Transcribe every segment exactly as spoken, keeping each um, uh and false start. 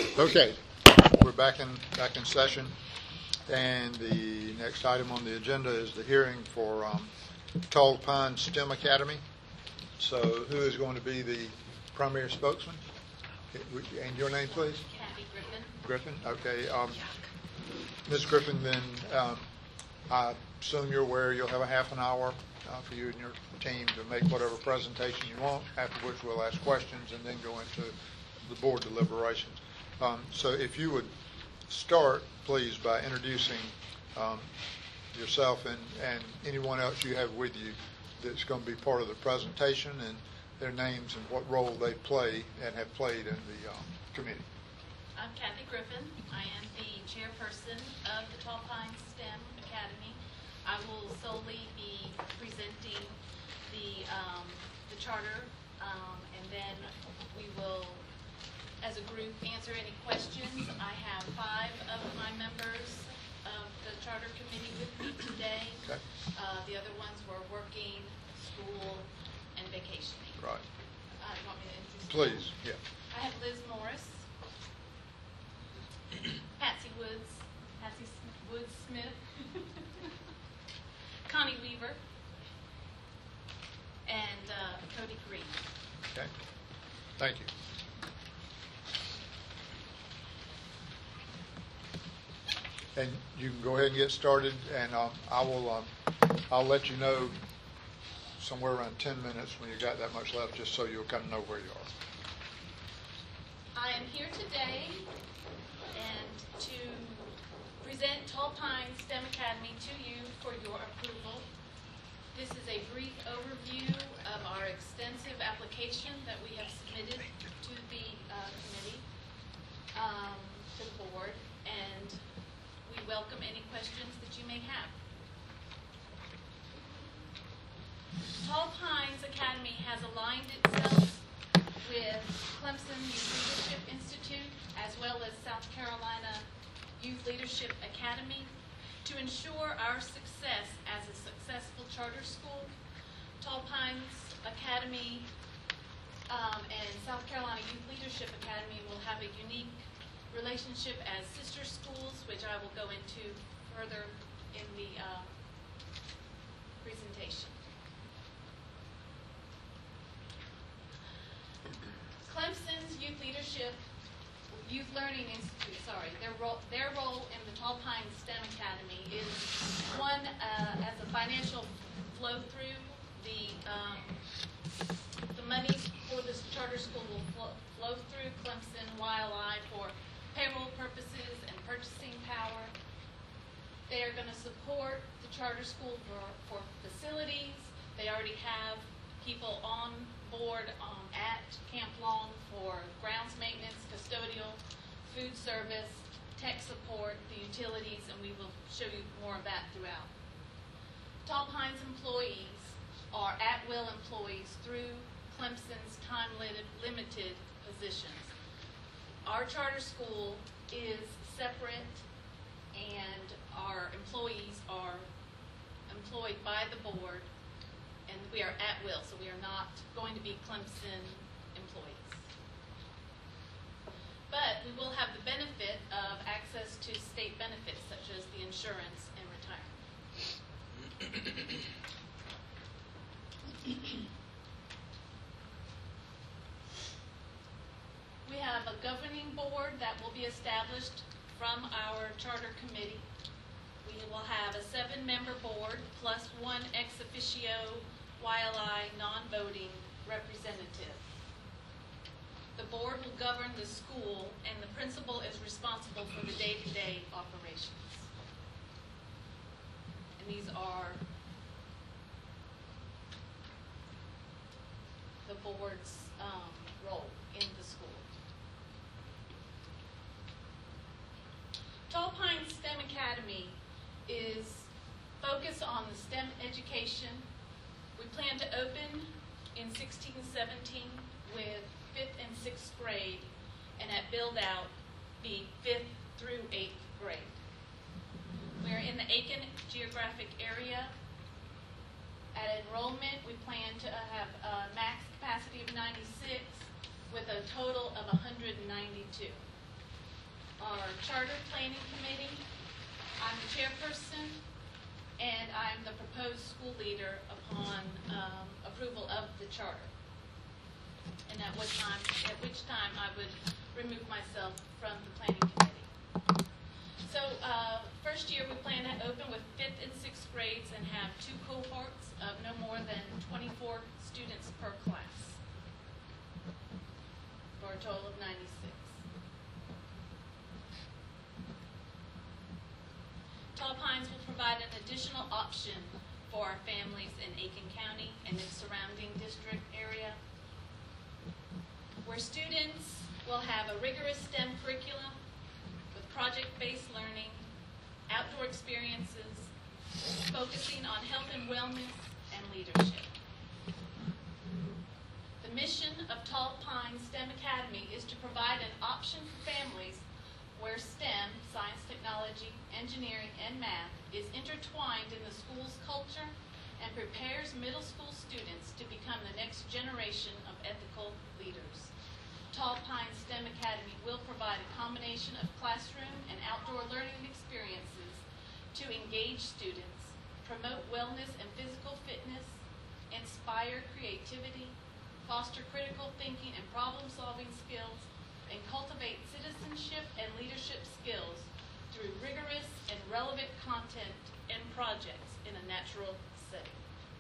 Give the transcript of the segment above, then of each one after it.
Okay, we're back in back in session, and the next item on the agenda is the hearing for um, Tall Pine STEM Academy. So, who is going to be the primary spokesman? And your name, please? Kathy Griffin. Griffin. Okay, um, Miz Griffin. Then um, I assume you're aware you'll have a half an hour uh, for you and your team to make whatever presentation you want. After which we'll ask questions and then go into the board deliberations. Um, so if you would start, please, by introducing um, yourself and, and anyone else you have with you that's going to be part of the presentation, and their names and what role they play and have played in the um, committee. I'm Kathy Griffin. I am the chairperson of the Tall Pines STEM Academy. I will solely be presenting the, um, the charter, um, and then we will, as a group, answer any questions. I have five of my members of the charter committee with me today. Okay. Uh, the other ones were working, school, and vacationing. Right. Uh, you want me to introduce them? Please, yeah. I have Liz Morris, Patsy Woods, Patsy Sm- Woods Smith, Connie Weaver, and uh, Cody Green. Okay. Thank you. And you can go ahead and get started, and um, I will. Um, I'll let you know somewhere around ten minutes when you got that much left, just so you'll kind of know where you are. I am here today and to present Tall Pines STEM Academy to you for your approval. This is a brief overview of our extensive application that we have submitted to the uh, committee, um, to the board, and we welcome any questions that you may have. Tall Pines Academy has aligned itself with Clemson Youth Leadership Institute as well as South Carolina Youth Leadership Academy to ensure our success as a successful charter school. Tall Pines Academy um, and South Carolina Youth Leadership Academy will have a unique relationship as sister schools, which I will go into further in the uh, presentation. Clemson's Youth Leadership, Youth Learning Institute, sorry, their role, their role in the Tall Pines STEM Academy is one, uh, as a financial flow through, the, um, the money for this charter school will flow, flow through Clemson Y L I for payroll purposes and purchasing power. They are going to support the charter school for, for facilities. They already have people on board um, at Camp Long for grounds maintenance, custodial, food service, tech support, the utilities, and we will show you more of that throughout. Tall Pines employees are at-will employees through Clemson's time-limited positions. Our charter school is separate, and our employees are employed by the board, and we are at will, so we are not going to be Clemson employees. But we will have the benefit of access to state benefits, such as the insurance and retirement. We have a governing board that will be established from our charter committee. We will have a seven-member board plus one ex officio Y L I non-voting representative. The board will govern the school, and the principal is responsible for the day-to-day operations. And these are the board's um, role in the school. Tall Pines STEM Academy is focused on the STEM education. We plan to open in sixteen seventeen with fifth and sixth grade, and at build out be fifth through eighth grade. We're in the Aiken geographic area. At enrollment, we plan to have a max capacity of ninety-six with a total of one hundred ninety-two. our Charter Planning Committee. I'm the chairperson, and I'm the proposed school leader upon um, approval of the charter. And at which time, at which time I would remove myself from the planning committee. So uh, first year we plan to open with fifth and sixth grades and have two cohorts of no more than twenty-four students per class, for a total of ninety-six. Tall Pines will provide an additional option for our families in Aiken County and its surrounding district area, where students will have a rigorous STEM curriculum with project-based learning, outdoor experiences, focusing on health and wellness and leadership. The mission of Tall Pines STEM Academy is to provide an option for families where STEM, science, technology, engineering, and math, is intertwined in the school's culture and prepares middle school students to become the next generation of ethical leaders. Tall Pines STEM Academy will provide a combination of classroom and outdoor learning experiences to engage students, promote wellness and physical fitness, inspire creativity, foster critical thinking and problem-solving skills, and cultivate citizenship and leadership skills through rigorous and relevant content and projects in a natural setting.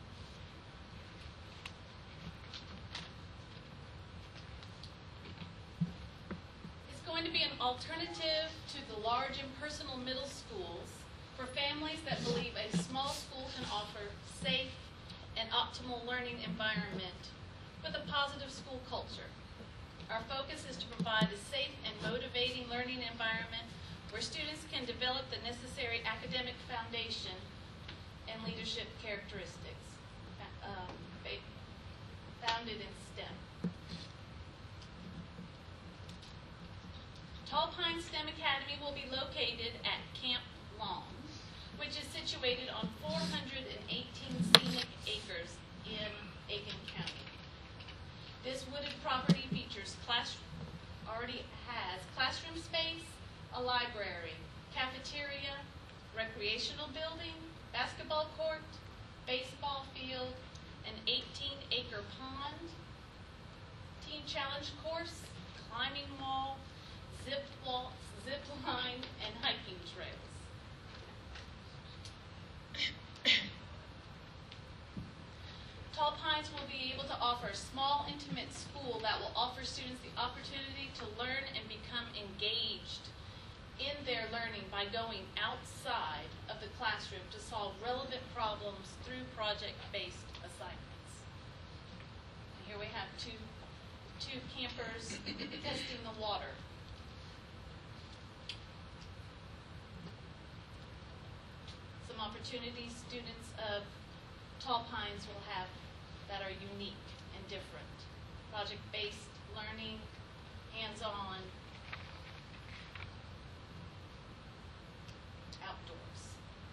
It's going to be an alternative to the large impersonal middle schools for families that believe a small school can offer safe and optimal learning environment with a positive school culture. Our focus is to provide a safe and motivating learning environment where students can develop the necessary academic foundation and leadership characteristics um, founded in STEM. Tall Pines STEM Academy will be located at Camp Long, which is situated on four hundred eighteen scenic acres in Aiken County. This wooded property features class, already has classroom space, a library, cafeteria, recreational building, basketball court, baseball field, an eighteen acre pond, teen challenge course, climbing wall, zip wall, zip line, and hiking trails. Tall Pines will be able to offer a small, intimate school that will offer students the opportunity to learn and become engaged in their learning by going outside of the classroom to solve relevant problems through project-based assignments. And here we have two, two campers testing the water. Some opportunities students of Tall Pines will have that are unique and different. Project-based learning, hands-on, outdoors.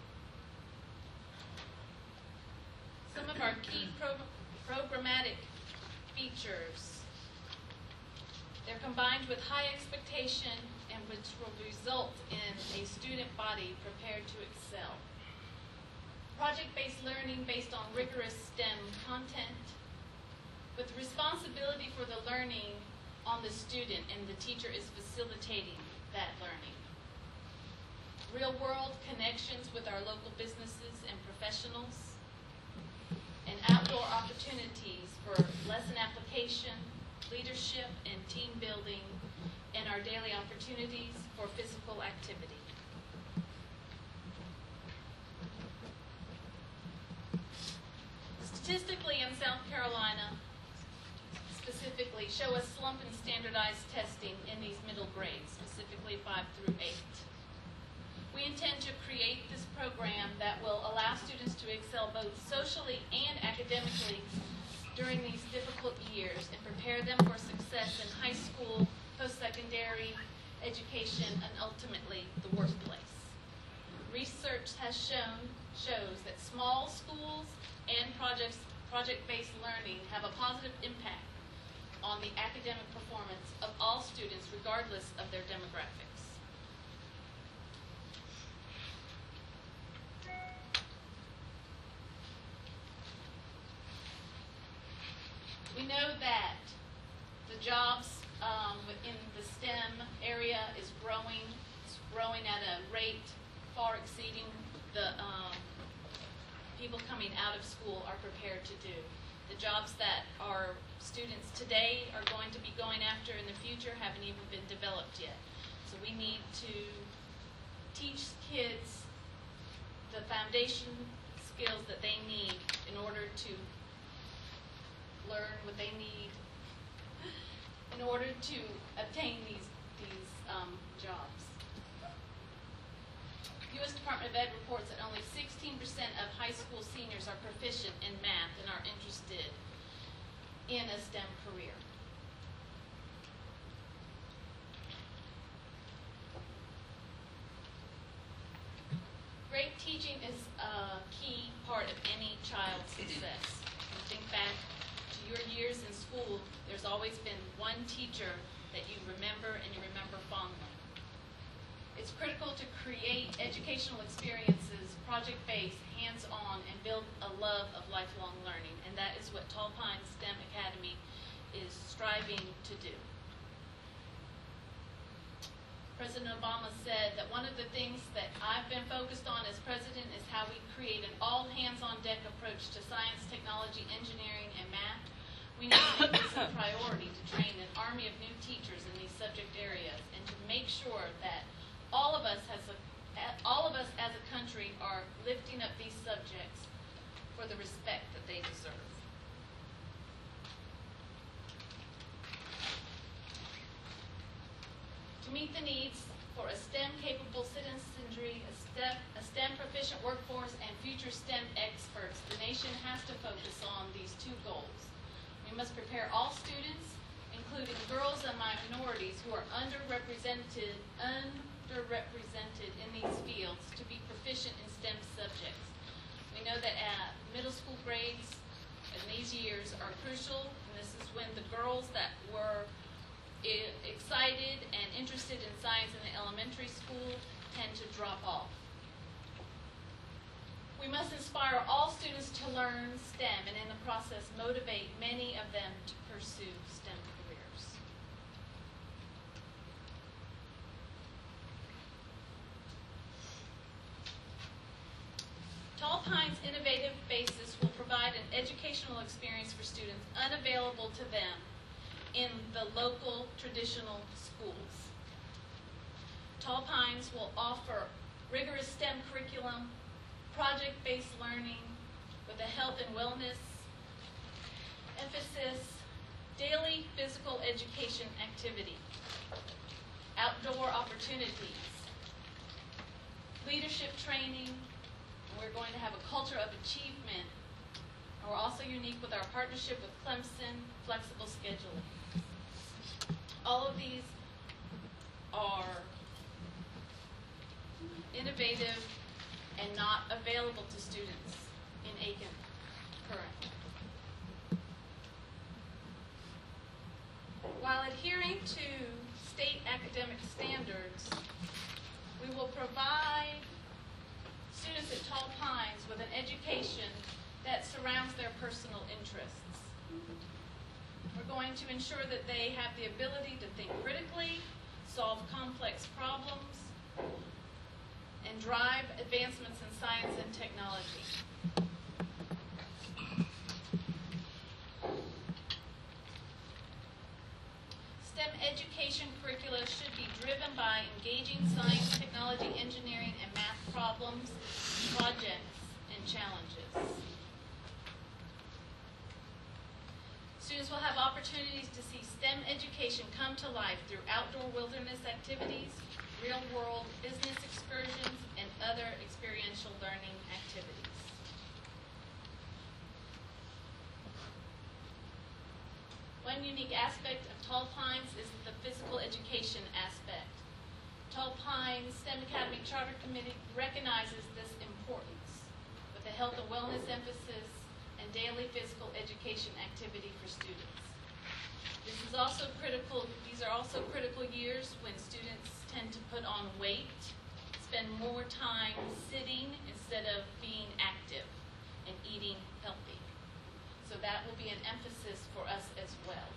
Some of our key pro programmatic features. They're combined with high expectation and which will result in a student body prepared to excel. Project-based learning based on rigorous STEM content with responsibility for the learning on the student, and the teacher is facilitating that learning. Real-world connections with our local businesses and professionals, and outdoor opportunities for lesson application, leadership, and team building, and our daily opportunities for physical activity. Statistically, in South Carolina, specifically, show a slump in standardized testing in these middle grades, specifically five through eight. We intend to create this program that will allow students to excel both socially and academically during these difficult years and prepare them for success in high school, post-secondary education, and ultimately the workplace. Research has shown, shows that small schools and projects, project-based learning have a positive impact on the academic performance of all students regardless of their demographics. know that the jobs um, in the STEM area is growing. It's growing at a rate far exceeding the um, people coming out of school are prepared to do. The jobs that our students today are going to be going after in the future haven't even been developed yet. So we need to teach kids the foundation skills that they need in order to learn what they need in order to obtain these, these um, jobs. U S Department of Ed reports that only sixteen percent of high school seniors are proficient in math and are interested in a STEM career. Great teaching is a key part of any child's success. You think back to your years in school, there's always been one teacher that you remember and you remember fondly. It's critical to create educational experiences, project-based, hands-on, and build a love of lifelong learning, and that is what Tall Pines STEM Academy is striving to do. President Obama said that one of the things that I've been focused on as president is how we create an all-hands-on-deck approach to science, technology, engineering, and math. We need to make this a priority to train an army of new teachers in these subject areas and to make sure that all of us as a, all of us as a country are lifting up these subjects for the respect that they deserve. To meet the needs for a STEM-capable citizenry, a STEM, a STEM-proficient workforce, and future STEM experts, the nation has to focus on these two goals. We must prepare all students, including girls and minorities who are underrepresented, underrepresented in these fields, to be proficient in STEM subjects. We know that at middle school grades in these years are crucial, and this is when the girls that were excited and interested in science in the elementary school tend to drop off. We must inspire all students to learn STEM and in the process motivate many of them to pursue STEM careers. Tall Pines' innovative basis will provide an educational experience for students unavailable to them in the local traditional schools. Tall Pines will offer rigorous STEM curriculum, project-based learning with a health and wellness emphasis, daily physical education activity, outdoor opportunities, leadership training, and we're going to have a culture of achievement. And we're also unique with our partnership with Clemson Flexible Scheduling. All of these are innovative and not available to students in Aiken currently. While adhering to state academic standards, we will provide students at Tall Pines with an education that surrounds their personal interests. We're going to ensure that they have the ability to think critically, solve complex problems, and drive advancements in science and technology. STEM education curricula should be driven by engaging science, technology, engineering, and math problems, projects, and challenges. Students will have opportunities to see STEM education come to life through outdoor wilderness activities, real-world business excursions, and other experiential learning activities. One unique aspect of Tall Pines is the physical education aspect. Tall Pines STEM Academy Charter Committee recognizes this importance with a health and wellness emphasis and daily physical education activity for students. This is also critical, these are also critical years when students tend to put on weight, spend more time sitting instead of being active and eating healthy. So that will be an emphasis for us as well.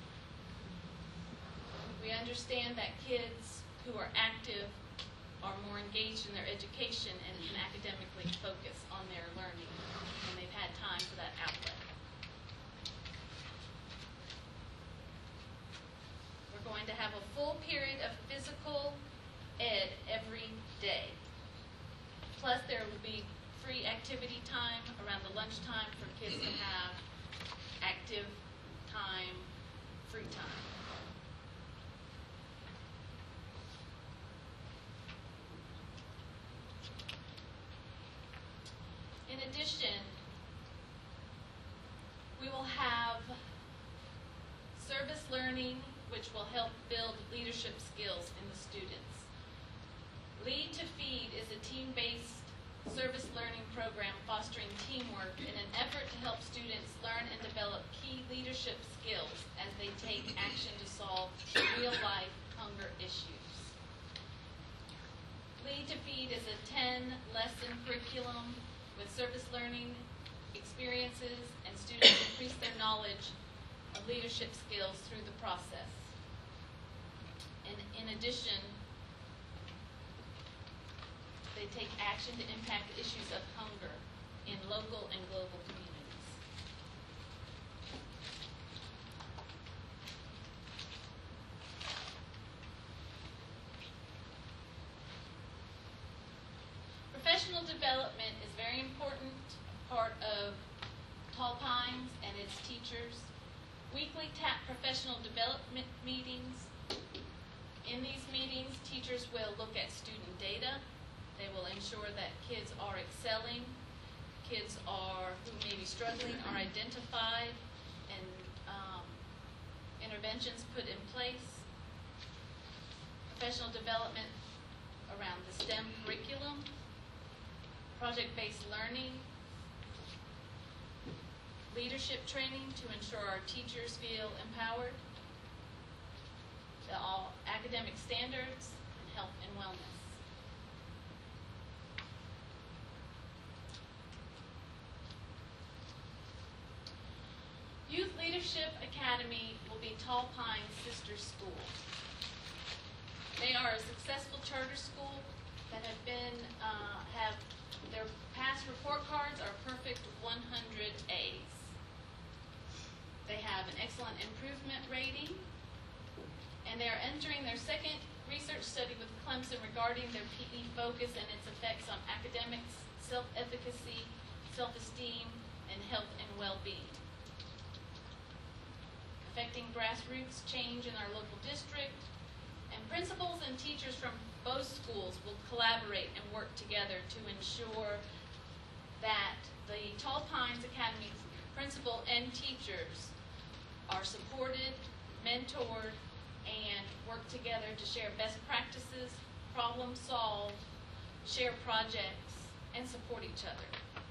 We understand that kids who are active are more engaged in their education and can academically focus on their learning when they've had time for that outlet. We're going to have a full period of physical ed every day. Plus there will be free activity time around the lunchtime for kids to have active time, free time. In addition, we will have service learning, which will help build leadership skills in the students. Lead to Feed is a team-based service learning program fostering teamwork in an effort to help students learn and develop key leadership skills as they take action to solve real-life hunger issues. Lead to Feed is a ten-lesson curriculum with service learning experiences, and students increase their knowledge of leadership skills through the process. And in addition, they take action to impact issues of hunger in local and global communities. Professional development is a very important part of Tall Pines and its teachers. Weekly T A P professional development meetings. In these meetings, teachers will look at student data. They will ensure that kids are excelling, kids are who may be struggling are identified, and um, interventions put in place. Professional development around the STEM curriculum, project-based learning, leadership training to ensure our teachers feel empowered, the all academic standards, and health and wellness. Youth Leadership Academy will be Tall Pines' sister school. They are a successful charter school that have been, uh, have their past report cards are perfect one hundred A's. They have an excellent improvement rating, and they are entering their second research study with Clemson regarding their P E focus and its effects on academics, self-efficacy, self-esteem, and health and well-being. Affecting grassroots change in our local district, and principals and teachers from both schools will collaborate and work together to ensure that the Tall Pines Academy principal and teachers are supported, mentored, and work together to share best practices, problem solve, share projects, and support each other.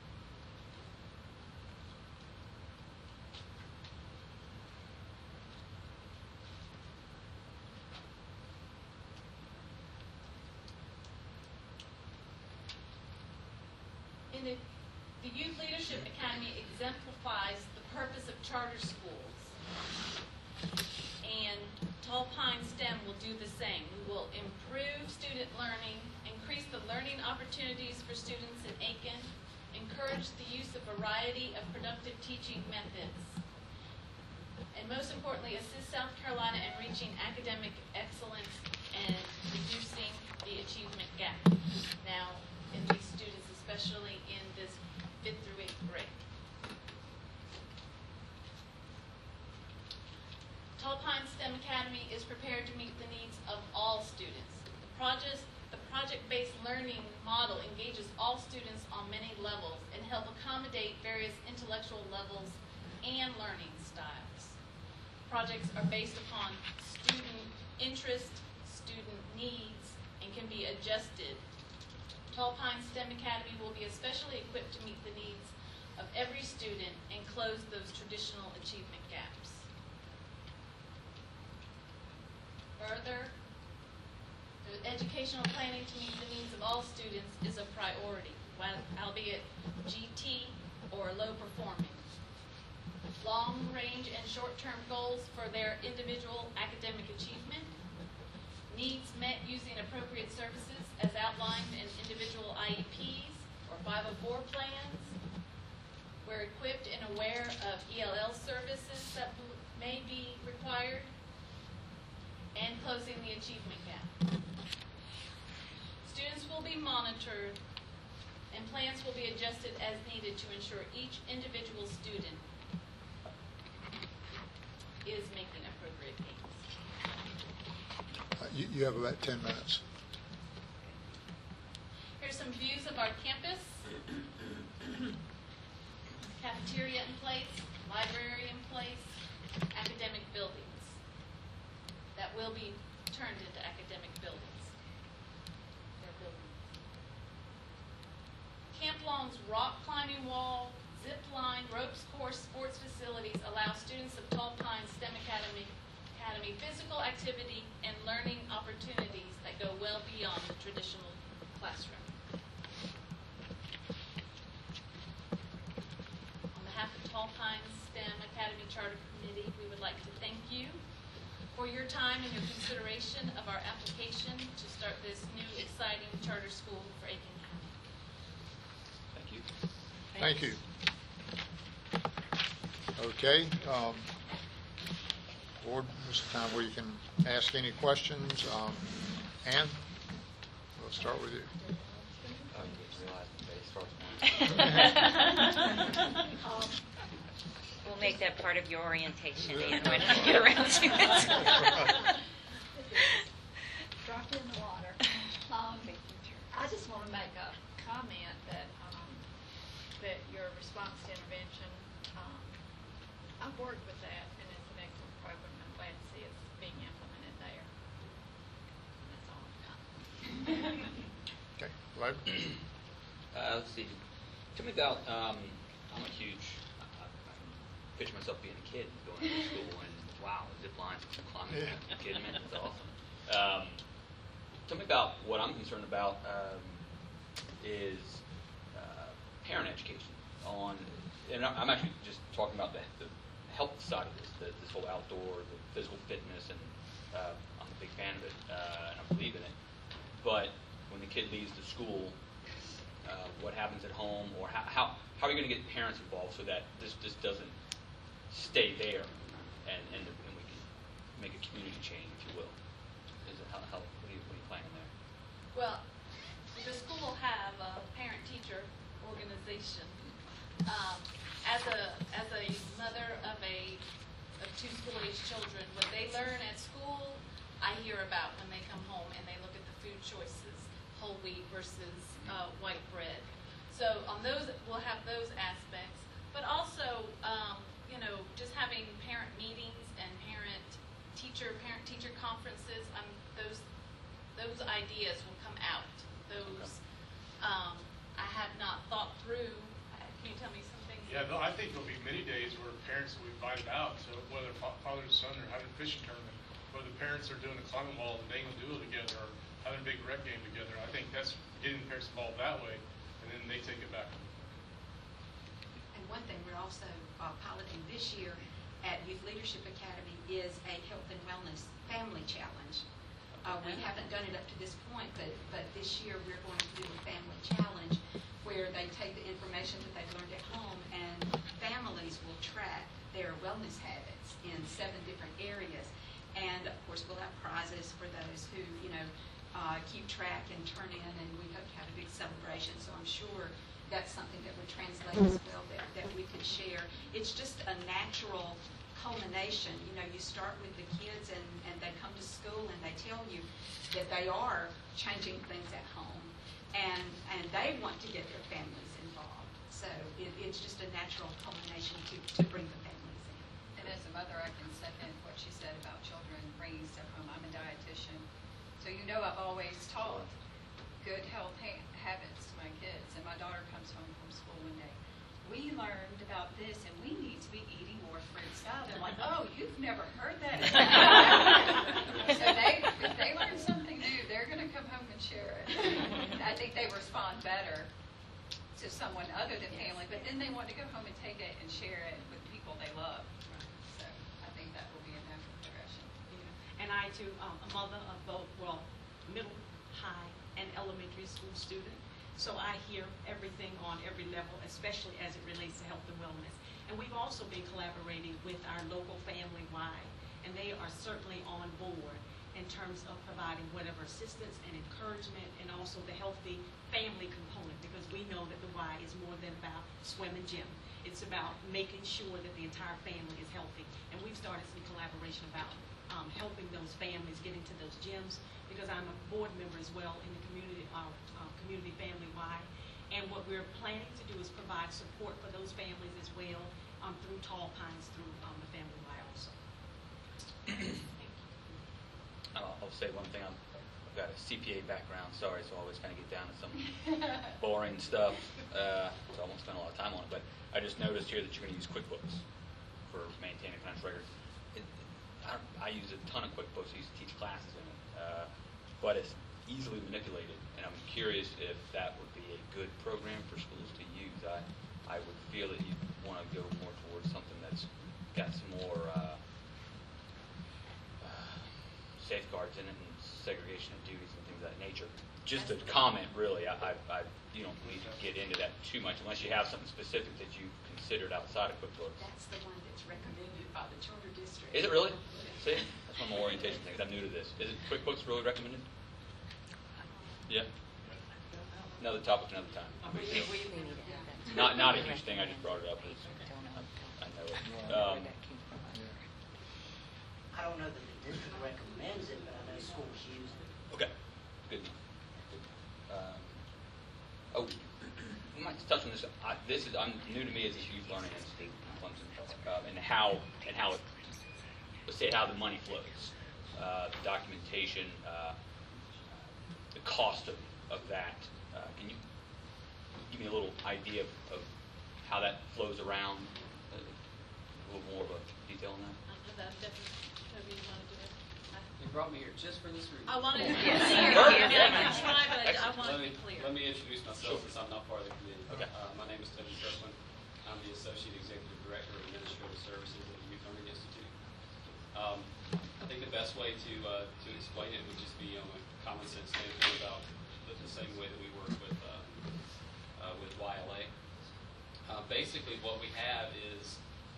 In the, the Youth Leadership Academy exemplifies the purpose of charter schools, and Tall Pines STEM will do the same. We will improve student learning, increase the learning opportunities for students in Aiken, encourage the use of a variety of productive teaching methods, and most importantly, assist South Carolina in reaching academic excellence and reducing the achievement gap now in these students, especially in this fifth through eighth grade. Tall Pines STEM Academy is prepared to meet the needs of all students. The project, the project-based learning model engages all students on many levels and help accommodate various intellectual levels and learning styles. Projects are based upon student interest, student needs, and can be adjusted. Tall Pines STEM Academy will be especially equipped to meet the needs of every student and close those traditional achievement gaps. Further, the educational planning to meet the needs of all students is a priority, albeit G T or low performing. long-range and short-term goals for their individual academic achievement, needs met using appropriate services as outlined in individual I E Ps or five oh four plans. We're equipped and aware of E L L services that may be required, and closing the achievement gap. Students will be monitored and plans will be adjusted as needed to ensure each individual student is making appropriate gains. Uh, You, you have about ten minutes. Here's some views of our campus. Cafeteria in place, library in place, academic buildings that will be turned into academic buildings. They're buildings. Camp Long's rock climbing wall, zip line, ropes course, sports facilities allow students of Tall Pines STEM Academy, Academy physical activity and learning opportunities that go well beyond the traditional classroom. On behalf of Tall Pines STEM Academy Charter Committee, we would like to thank you for your time and your consideration of our application to start this new exciting charter school for Aiken County. Thank you. Thank you. Okay. Um, board, this is the time where you can ask any questions. Um, Ann, we'll start with you. Oh, you didn't realize the day starts now. Um, We'll make that part of your orientation, Ann, when we get around to it. Dropped in the water. Um, I just want to make a comment that um, that your response to intervention, um, I've worked with that, and it's an excellent program. I'm glad to see it's being implemented there. That's all I've got. Okay. Larry? Uh, let's see. Tell me about, um, I'm a huge, I, I, I can picture myself being a kid going to school and wow, zip lines, climbing, Yeah. you kidding me? That's awesome. Um, tell me about what I'm concerned about um, is uh, parent education on, and I'm actually just talking about the, the health side of this, the, this whole outdoor, the physical fitness, and uh, I'm a big fan of it, uh, and I believe in it. But when the kid leaves the school, uh, what happens at home, or how, how, how are you going to get parents involved so that this, this doesn't stay there, and, and, and we can make a community change, if you will? Is it, how, how, what, are you, what are you planning there? Well, the school will have a parent-teacher organization. Um, as a as a mother of a of two school-age children, what they learn at school, I hear about when they come home and they look at the food choices, whole wheat versus uh, white bread. So on those, we'll have those aspects, but also, um, you know, just having parent meetings and parent-teacher parent-teacher conferences. Um, those those ideas will come out. Those um, I have not thought through. Uh, Can you tell me some things? Yeah, no, I think there'll be many days where parents will be invited out, so whether fa- father and son are having a fishing tournament, whether parents are doing a climbing wall and they can do it together, or having a big rec game together, I think that's getting parents involved that way, and then they take it back. And one thing we're also uh, piloting this year at Youth Leadership Academy is a health and wellness family challenge. Uh, we haven't done it up to this point, but, but this year we're going to do a family challenge where they take the information that they've learned at home, and families will track their wellness habits in seven different areas. And of course, we'll have prizes for those who, you know, uh, keep track and turn in, and we hope to have a big celebration. So I'm sure that's something that would translate as well that, that we could share. It's just a natural culmination. You know, you start with the kids and, and they come to school and they tell you that they are changing things at home, and and they want to get their families involved. So it, it's just a natural culmination to, to bring the families in. And as a mother, I can second what she said about children bringing stuff home. I'm a dietitian, so you know I've always taught good health ha- habits to my kids. And my daughter comes home from school one day. We learned about this, and we need to be eating more fruit salad. I'm like, oh, you've never heard that. So they, if they learn something new, they're going to come home and share it. I think they respond better to someone other than family, but then they want to go home and take it and share it with people people they love. So I think that will be a natural progression. Yeah. And I too, um, a mother of both, well, middle, high, and elementary school student. So I hear everything on every level, especially as it relates to health and wellness. And we've also been collaborating with our local Family Y, and they are certainly on board in terms of providing whatever assistance and encouragement, and also the healthy family component, because we know that the Y is more than about swim and gym. It's about making sure that the entire family is healthy. And we've started some collaboration about um, helping those families get into those gyms, because I'm a board member as well in the community, uh, uh, community Family Y. And what we're planning to do is provide support for those families as well um, through Tall Pines, through um, the Family Y also. I'll, I'll say one thing. I'm, I've got a C P A background, sorry, so I always kind of get down to some boring stuff. Uh, so I won't spend a lot of time on it. But I just noticed here that you're going to use QuickBooks for maintaining financial records. It, I, I use a ton of QuickBooks. I used to teach classes in it. Uh, but it's easily manipulated, and I'm curious if that would be a good program for schools to use. I, I would feel that you want to go more towards something that's got some more uh, uh, safeguards in it and segregation of duties and things of that nature. Just a comment, really. I, I, I, you don't need to get into that too much unless you have something specific that you've considered outside of QuickBooks. That's the one that's recommended by the charter district. Is it really? See, that's one of my orientation things. I'm new to this. Is it QuickBooks really recommended? Yeah. Another topic, another time. We, we need to have that. Not not a huge thing. I just brought it up. It's, I, I know it. Um, I don't know that the district recommends it, but I know schools use it. okay. Good. Good. Um, oh, we might touch on this. I, this is I'm new to me as a youth learning institute in Clemson, uh, and how and how it, let's say how the money flows, uh, the documentation, uh, the cost of, of that. Uh, can you give me a little idea of, of how that flows around? Uh, a little more of a detail on that. You brought me here just for this reason. I wanted to be Yes. clear. Perfect. I mean, I can try, but I Excellent. want Let to me, be clear. let me introduce myself since I'm not part of the committee. Okay. Uh, my name is Tony Kirkland. I'm the Associate Executive Director of Administrative Services at the Youth Learning Institute. Um, I think the best way to uh, to explain it would just be on a common sense standpoint about the, the same way that we work with uh, uh, with Y L A. Uh, basically, what we have is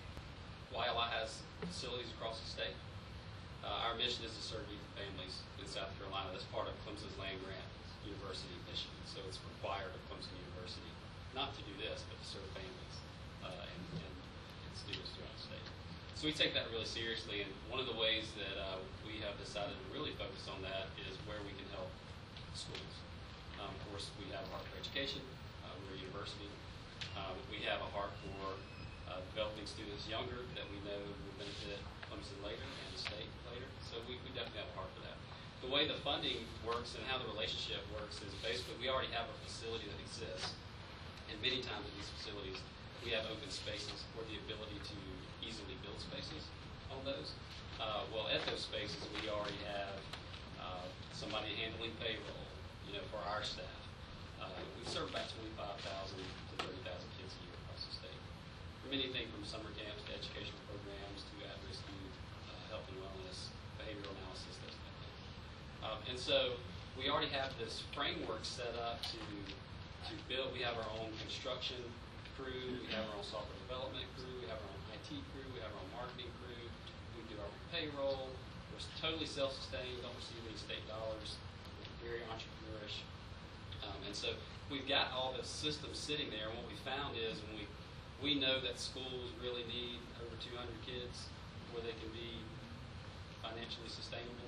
Y L A has facilities across the state. Uh, our mission is to serve youth families in South Carolina. That's part of Clemson's land grant university mission. So it's required of Clemson University not to do this, but to serve families uh, and, and, and students throughout the state. So we take that really seriously, and one of the ways that uh, we have decided to really focus on that is where we can help schools. Um, of course, we have a heart for education. Uh, we're a university. Uh, we have a heart for uh, developing students younger that we know will benefit Clemson later and the state later. So we, we definitely have a heart for that. The way the funding works and how the relationship works is basically we already have a facility that exists. And many times in these facilities, we have open spaces or the ability to easily build spaces on those. Uh, well, at those spaces, we already have uh, somebody handling payroll, you know, for our staff. Uh, we serve about twenty-five thousand to thirty thousand kids a year across the state. From anything from summer camps to educational programs to at-risk youth, uh, health and wellness, behavioral analysis, those kind of things. Um, and so we already have this framework set up to to build. We have our own construction crew, we have our own software development crew, we have our own I T crew, we have our own marketing crew, we do our own payroll. We're totally self-sustained, don't receive any state dollars. We're very entrepreneurish. Um, and so we've got all the systems sitting there, and what we found is when we we know that schools really need over two hundred kids where they can be financially sustainable.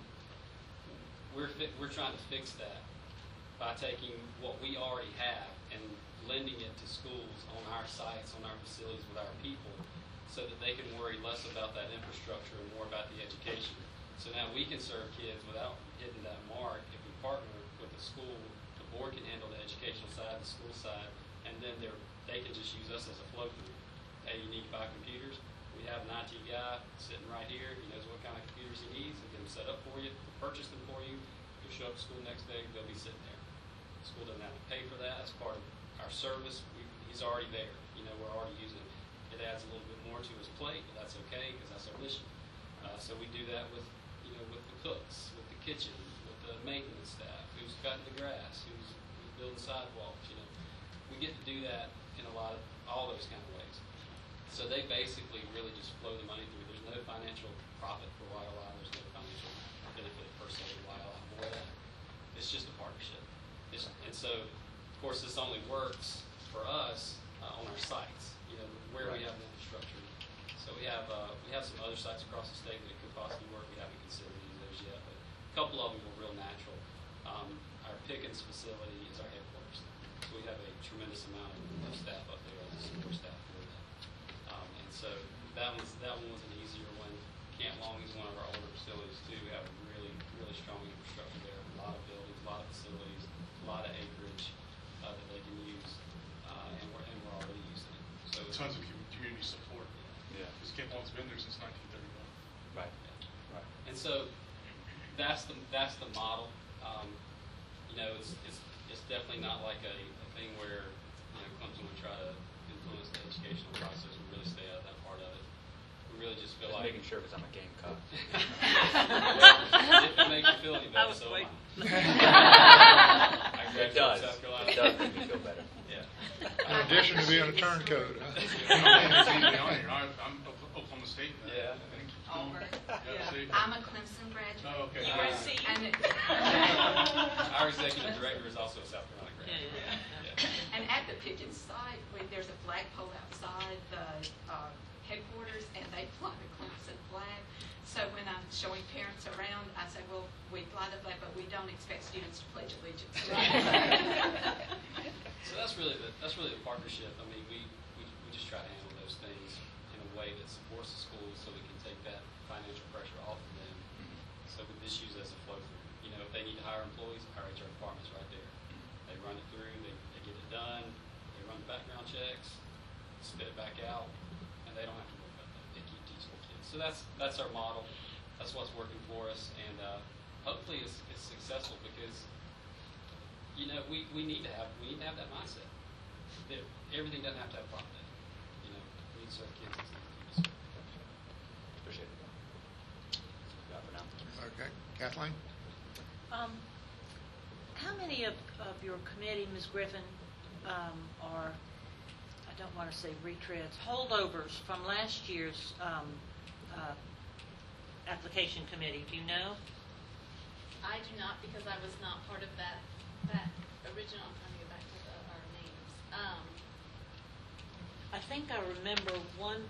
We're fi- we're trying to fix that by taking what we already have and lending it to schools on our sites, on our facilities with our people, so that they can worry less about that infrastructure and more about the education. So now we can serve kids without hitting that mark if we partner with the school. The board can handle the educational side, the school side, and then they're, they can just use us as a flow through. Hey, you need to buy computers? We have an I T guy sitting right here. He knows what kind of computers he needs. He'll get them set up for you, purchase them for you. You'll show up to school next day, they'll be sitting there. The school doesn't have to pay for that. It's part of our service. We, he's already there. You know, we're already using it. it adds a little bit more to his plate, but that's okay because that's our mission. Uh, so we do that with, you know, with the cooks, with the kitchen, with the maintenance staff, who's cutting the grass, who's, who's building sidewalks. You know, we get to do that in a lot of all those kind of ways. So they basically really just flow the money through. There's no financial profit for Y L I. There's no financial benefit per se to Y L I for that. It's just a partnership. It's, and so, of course, this only works for us uh, on our sites. You know, where Right. we have the infrastructure. So we have uh, we have some other sites across the state that it could possibly work. We haven't considered any of those yet, but a couple of them were real natural. Um, our Pickens facility is our headquarters, so we have a tremendous amount of staff up there as a support staff for that. Um, and so that one's that one was an easier one. Camp Long is one of our older facilities too. We have a really really strong infrastructure there. A lot of buildings, a lot of facilities, a lot of acreage uh, that they can use, uh, and we're and we're already using it. So it's Tons of com- community support. Yeah. Because Camp Long's been there since nineteen thirty-one. Right. Right. And so that's the that's the model. Um, you know, it's it's it's definitely not like a, a thing where you know Clemson would try to influence the educational process. We really stay out of that part of it. We really just feel Just like making sure because I'm a Gamecock. if it makes you feel any better, I was so waiting. am I. I It graduated does. South Carolina. It does make me feel better. Yeah. In addition to being a turncoat, huh? It's easy on here. I'm, I'm Oklahoma State. now. Yeah. I think. Auburn. Yeah, see? I'm a Clemson graduate. Oh, okay. U S C. And, Our executive director is also a South Carolina graduate. Yeah, Yeah. and at the Pickens site, we, there's a flagpole outside the uh, headquarters, and they fly the Clemson flag. So when I'm showing parents around, I say, well, we fly the flag, but we don't expect students to pledge allegiance to it. So that's really the that's really the partnership. I mean, we, we we just try to handle those things in a way that supports the schools, so we can take that financial pressure off of them. So we just use it as a flow through. You know, if they need to hire employees, our H R department's right there. They run it through, they, they get it done, they run the background checks, spit it back out, and they don't have to worry about that. They keep teaching the kids. So that's that's our model. That's what's working for us, and uh, hopefully it's, it's successful because. You know, we, we need to have we need to have that mindset. That everything doesn't have to have profit. You know, we need to serve kids. And stuff. Appreciate it. Got for now. Okay, Kathleen? Um, how many of, of your committee, Miz Griffin, um, are, I don't want to say retreads, holdovers from last year's um, uh, application committee? Do you know? I do not, because I was not part of that, that original, I'm trying to get back to the, our names. Um, I think I remember one,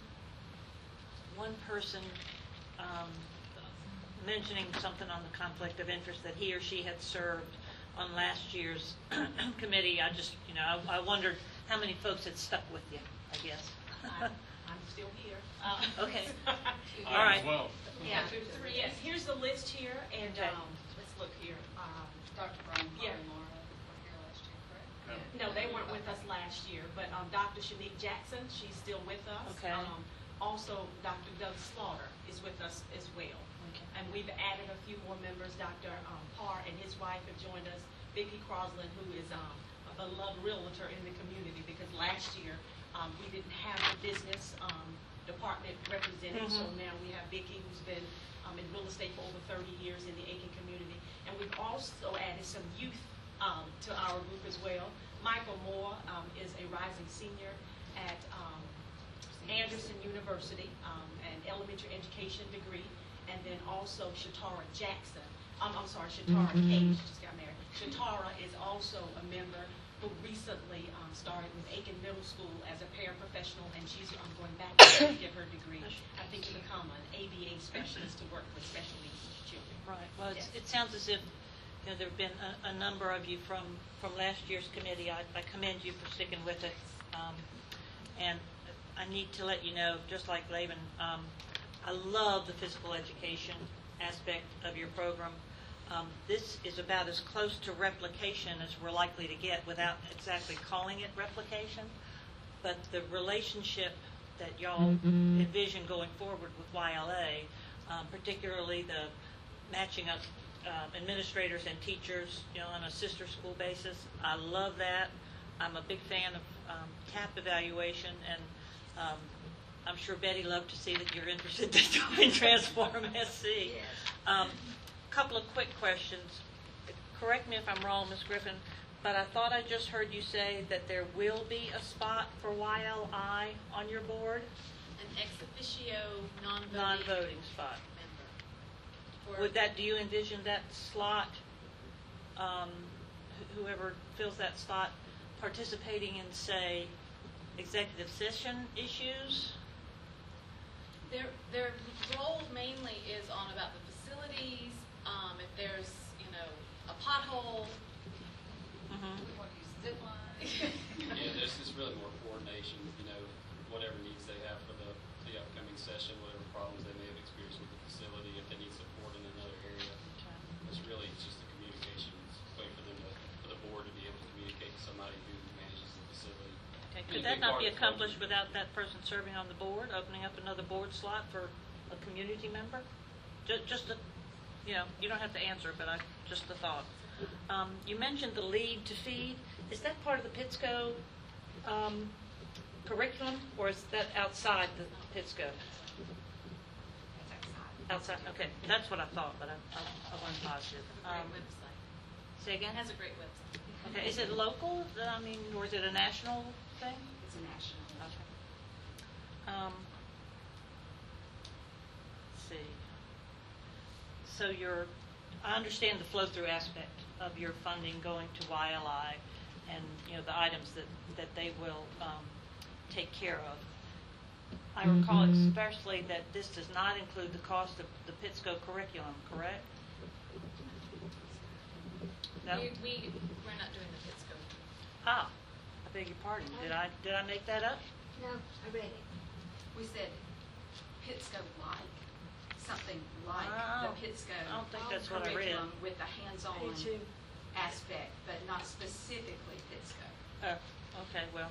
one person um, mentioning something on the conflict of interest that he or she had served on last year's committee. I just, you know, I, I wondered how many folks had stuck with you, I guess. I'm, I'm still here. Uh, Okay. I All am right. as well. Yeah. Two, three, yes, here's the list here, and, Okay. um, let's look here. Um, Doctor Brian Yeah. and Laura were here last year, correct? No. No, they weren't with us last year, but um, Doctor Shanique Jackson, she's still with us. Okay. Um, Also, Doctor Doug Slaughter is with us as well. Okay. And we've added a few more members. Doctor Um, Parr and his wife have joined us. Vicki Croslin, who is um, a beloved realtor in the community, because last year um, we didn't have the business um, department represented. So Mhm. now we have Vicki, who's been um, in real estate for over thirty years in the Aiken community. And we've also added some youth um, to our group as well. Michael Moore um, is a rising senior at um, Anderson University, um, an elementary education degree, and then also Shatara Jackson. Um, I'm sorry, Shatara Cage just got married. Shatara is also a member who recently um, started with Aiken Middle School as a paraprofessional, and she's um, going back to get her degree, I think, to become an A B A specialist to work with special needs children. Right. Well, it's, Yes. it sounds as if, you know, there have been a, a number of you from, from last year's committee. I, I commend you for sticking with it. Um, and I need to let you know, just like Laban, um, I love the physical education aspect of your program. Um, this is about as close to replication as we're likely to get without exactly calling it replication. But the relationship that y'all envision going forward with Y L A, um, particularly the matching up uh, administrators and teachers, you know, on a sister school basis, I love that. I'm a big fan of um, C A P evaluation, and um, I'm sure Betty loved to see that you're interested to join Transform S C. Yes. Um, couple of quick questions. Correct me if I'm wrong, Miz Griffin, but I thought I just heard you say that there will be a spot for Y L I on your board? An ex officio non-voting. Non-voting spot. member. For- Would that, do you envision that slot, um, wh- whoever fills that slot, participating in, say, executive session issues? Their, their role mainly is on about the facilities, um, if there's, you know, a pothole. Mm-hmm. We want to use zip line. Yeah, there's just really more coordination, you know, whatever needs they have for the, the upcoming session, whatever problems they may have experienced with the facility, if they need support in another area. It's really just a communications way for them to, for the board to be able to communicate to somebody who manages the facility. Okay. And Could a that big not part be of- accomplished without that person serving on the board, opening up another board slot for a community member? Just, just a, you know, you don't have to answer, but I, just a thought. Um, you mentioned the lead to feed. Is that part of the Pittsco um, curriculum, or is that outside the Pittsco? Outside, okay. That's what I thought, but I, I, I wasn't positive. Has a Um, great website. say again? It has a great website. Okay. Is it local? I mean, or is it a national thing? It's a national. Okay. Um, let's see. So you're, I understand the flow-through aspect of your funding going to Y L I and, you know, the items that, that they will um, take care of. I recall especially that this does not include the cost of the Pittsco curriculum, correct? No? We, we, we're not doing the Pittsco. Ah, I beg your pardon. Did I, did I make that up? No, I read it. We said Pittsco like, something like Oh, the Pittsco I don't think that's what I read. curriculum with the hands-on Me too. aspect, but not specifically Pittsco. Oh, okay, well.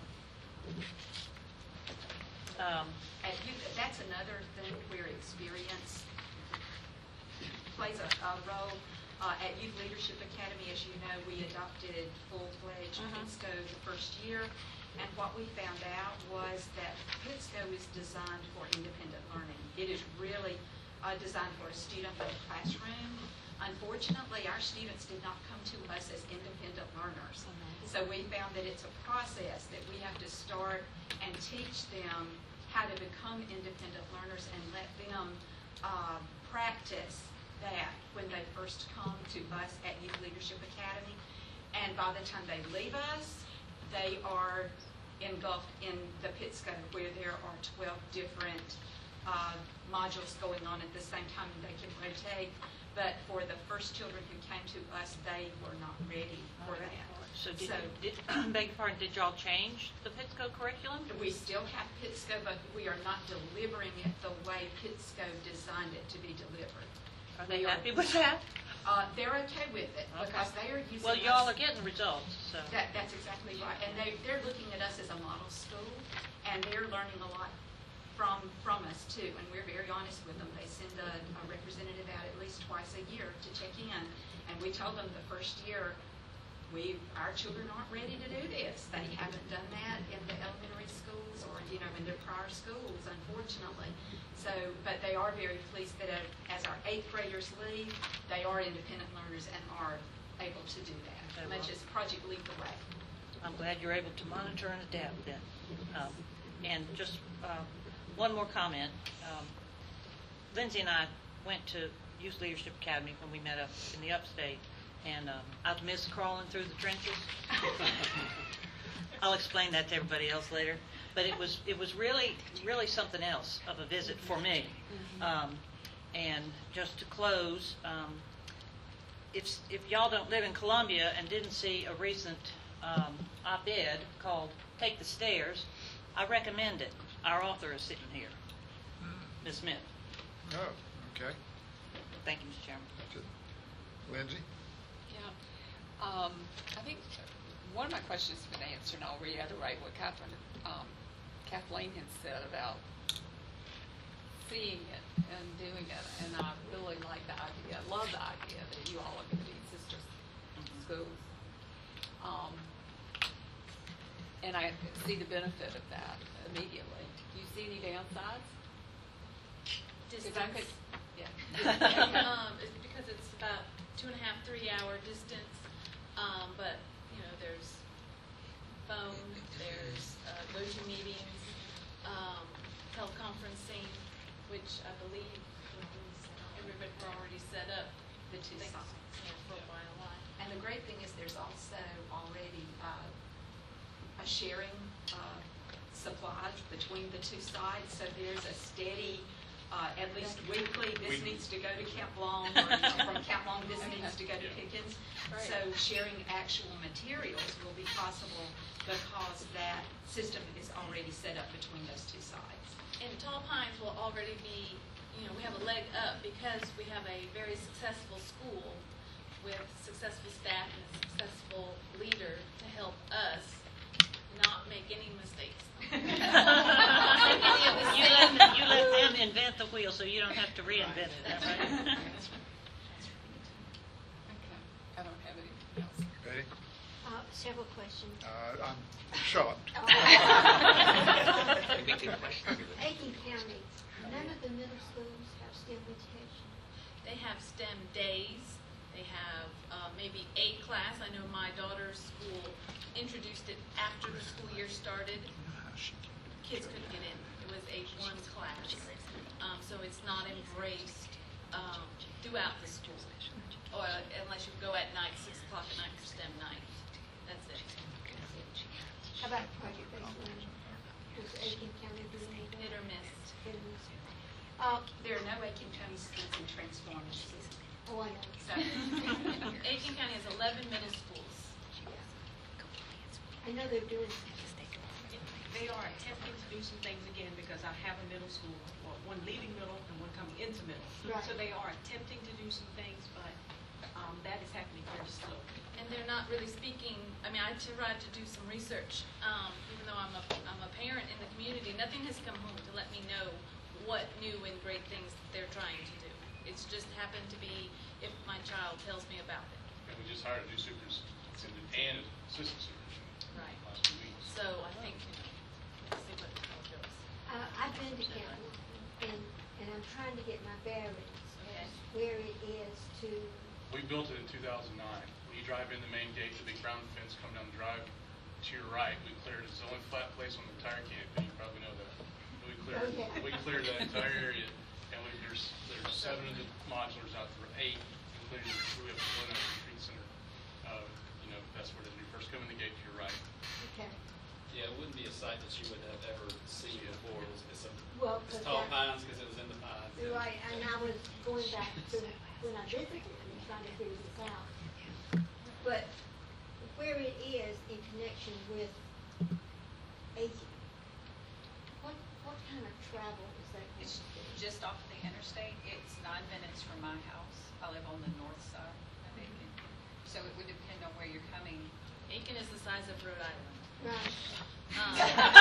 Um, At you, that's another thing where experience plays a, a role. Uh, at Youth Leadership Academy, as you know, we adopted full-fledged Mhm. Pittsco the first year. And what we found out was that Pittsco is designed for independent learning. It is really uh, designed for a student in a classroom. Unfortunately, our students did not come to us as independent learners. So we found that it's a process that we have to start and teach them how to become independent learners and let them uh, practice that when they first come to us at Youth Leadership Academy. And by the time they leave us, they are engulfed in the Pittsco, where there are twelve different uh, modules going on at the same time, and they can rotate. But for the first children who came to us, they were not ready for that. So did, So- you, did, beg your pardon, did y'all change the Pittsco curriculum? We still have Pittsco, but we are not delivering it the way Pittsco designed it to be delivered. Are they We are- happy with that? Uh, they're okay with it Okay. because they are using Well, y'all us- are getting results, so. That, that's exactly right. And they, they're looking at us as a model school, and they're learning a lot from, from us too. And we're very honest with them. They send a, a representative out at least twice a year to check in. And we told them the first year, we, our children aren't ready to do this. They haven't done that in the elementary schools or, you know, in their prior schools, unfortunately. So, but they are very pleased that uh, as our eighth graders leave, they are independent learners and are able to do that, Okay, much well. as Project Lead the Way. I'm glad you're able to monitor and adapt then. Um, and just uh, one more comment. Um, Lindsay and I went to Youth Leadership Academy when we met up in the upstate, and um, I've missed crawling through the trenches. I'll explain that to everybody else later. But it was it was really really something else of a visit for me. Um, and just to close, um, if if y'all don't live in Columbia and didn't see a recent um, op-ed called "Take the Stairs," I recommend it. Our author is sitting here, Miz Smith. Oh, okay. Thank you, Mister Chairman. That's it. Lindsay? Yeah. Um, I think one of my questions has been answered, and I'll reiterate what Catherine, um, Kathleen had said about seeing it and doing it. And I really like the idea, I love the idea that you all are going to be sister schools. Um, and I see the benefit of that immediately. Do you see any downsides? Distance. Because I could, yeah. um, it's because it's about two and a half, three hour distance. Um, but, you know, there's phone, there's uh, go-to meetings, um, teleconferencing, which I believe everybody already set up. The two Things, sides. you know, for a while. And the great thing is there's also already uh, a sharing uh, supplies between the two sides. So there's a steady, uh, at least weekly, this We- needs to go to Camp Long, or you know, from Camp Long, this needs to go to Yeah. Pickens. Right. So sharing actual materials will be possible because that system is already set up between those two sides. And Tall Pines will already be, you know, we have a leg up because we have a very successful school with successful staff and a successful leader to help us not make any mistakes. You let, them- you let them invent the wheel, so you don't have to reinvent it, is that right? Okay, I don't have anything else. Ready? Uh, several questions. Uh, I'm shocked. Aiken County, none of the middle schools have STEM education. They have STEM days. They have uh, maybe eight class. I know my daughter's school introduced it after the school year started. Kids couldn't get in. It was a one class. Um, so it's not embraced um, throughout the school. Or unless you go at night, six o'clock at night for STEM night. That's it. How about project-based learning? Does Aiken County do any of that? Hit or miss. Hit or miss. Uh, There are no Aiken County schools in Transformers. oh, I know. So Aiken County has eleven middle schools. I know they're doing, They are attempting to do some things again because I have a middle school, well, one leaving middle and one coming into middle. Right. So they are attempting to do some things, but um, that is happening very slow. And they're not really speaking, I mean, I tried to do some research, um, even though I'm a, I'm a parent in the community, nothing has come home to let me know what new and great things they're trying to do. It's just happened to be if my child tells me about it. And we just hired a new superintendent and an assistant superintendent Right. last two weeks. So I think, you know, let's see what how it goes. uh, I've been to Canton, and, and I'm trying to get my bearings Okay. as where it is to, We built it in two thousand nine. When you drive in the main gate, the big brown fence come down the drive, to your right, we cleared, it's the only flat place on the entire campus, you probably know that. We cleared, Oh, yeah. we cleared that entire area, and we, there's, there's seven of the modulars out there, eight, including we have one at the retreat center. Uh, you know, that's where it is. When you first come in the gate to your right. okay. Yeah, it wouldn't be a site that you would have ever seen before. It's, it's, a, Well, it's 'cause tall that- pines because it was in the pines. and- Right, and I was going back to when I visited and trying to figure this out. But where it is in connection with Aiken, what, what kind of travel is that going It's to be? just off the interstate. It's nine minutes from my house. I live on the north side of Aiken. So it would depend on where you're coming. Aiken is the size of Rhode Island. Right. Um,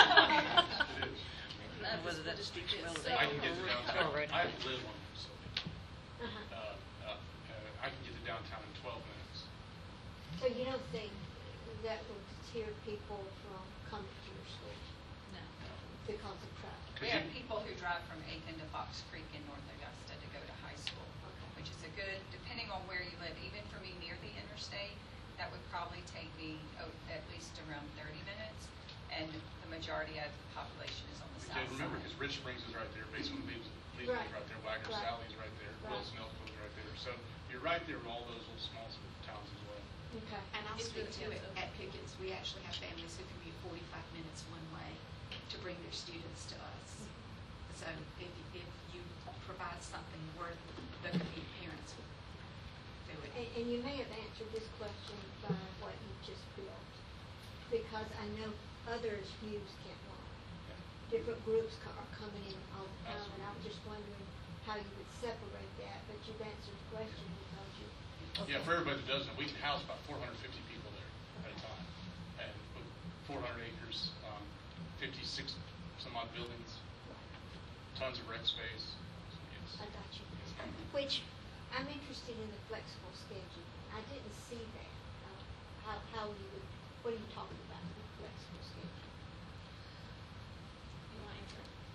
It is. that's Whether the that district speaks is. well to So- I can get to downtown, Oh, right. I live on the facility. Uh-huh. Uh, uh, uh, I can get to downtown in twelve minutes. So you don't think that will deter people from coming to your school No. because of traffic? We have people who drive from Aiken to Fox Creek in North Augusta to go to high school, which is a good, depending on where you live, even for me near the interstate, that would probably take me oh, at least around thirty minutes. And the majority of the population is on the south Yeah, remember, side. because Rich Springs is right there, Basement Leaves, Leaves is Right. right there, Wagner Right. Sally's right there, Right. Wilson Elko is right there. So you're right there with all those little small towns as well. Okay. And I'll It's speak to really it good. at Pickens. We actually have families who commute forty-five minutes one way to bring their students to us. So if, if you provide something worth the commute, parents will do it. And, and you may have answered this question by what you just built, because I know others use Camp Long. Different groups co- are coming in all the time, and I was just wondering how you would separate that, but you've answered the question because you. Yeah, for everybody that doesn't know, we can house about four hundred fifty people there at a time. And with four hundred acres, um, fifty-six some odd buildings, tons of rec space. Yes. I got you. Which, I'm interested in the flexible schedule. I didn't see that. Uh, How, how you would, what are you talking about with flexible schedule? You want to answer?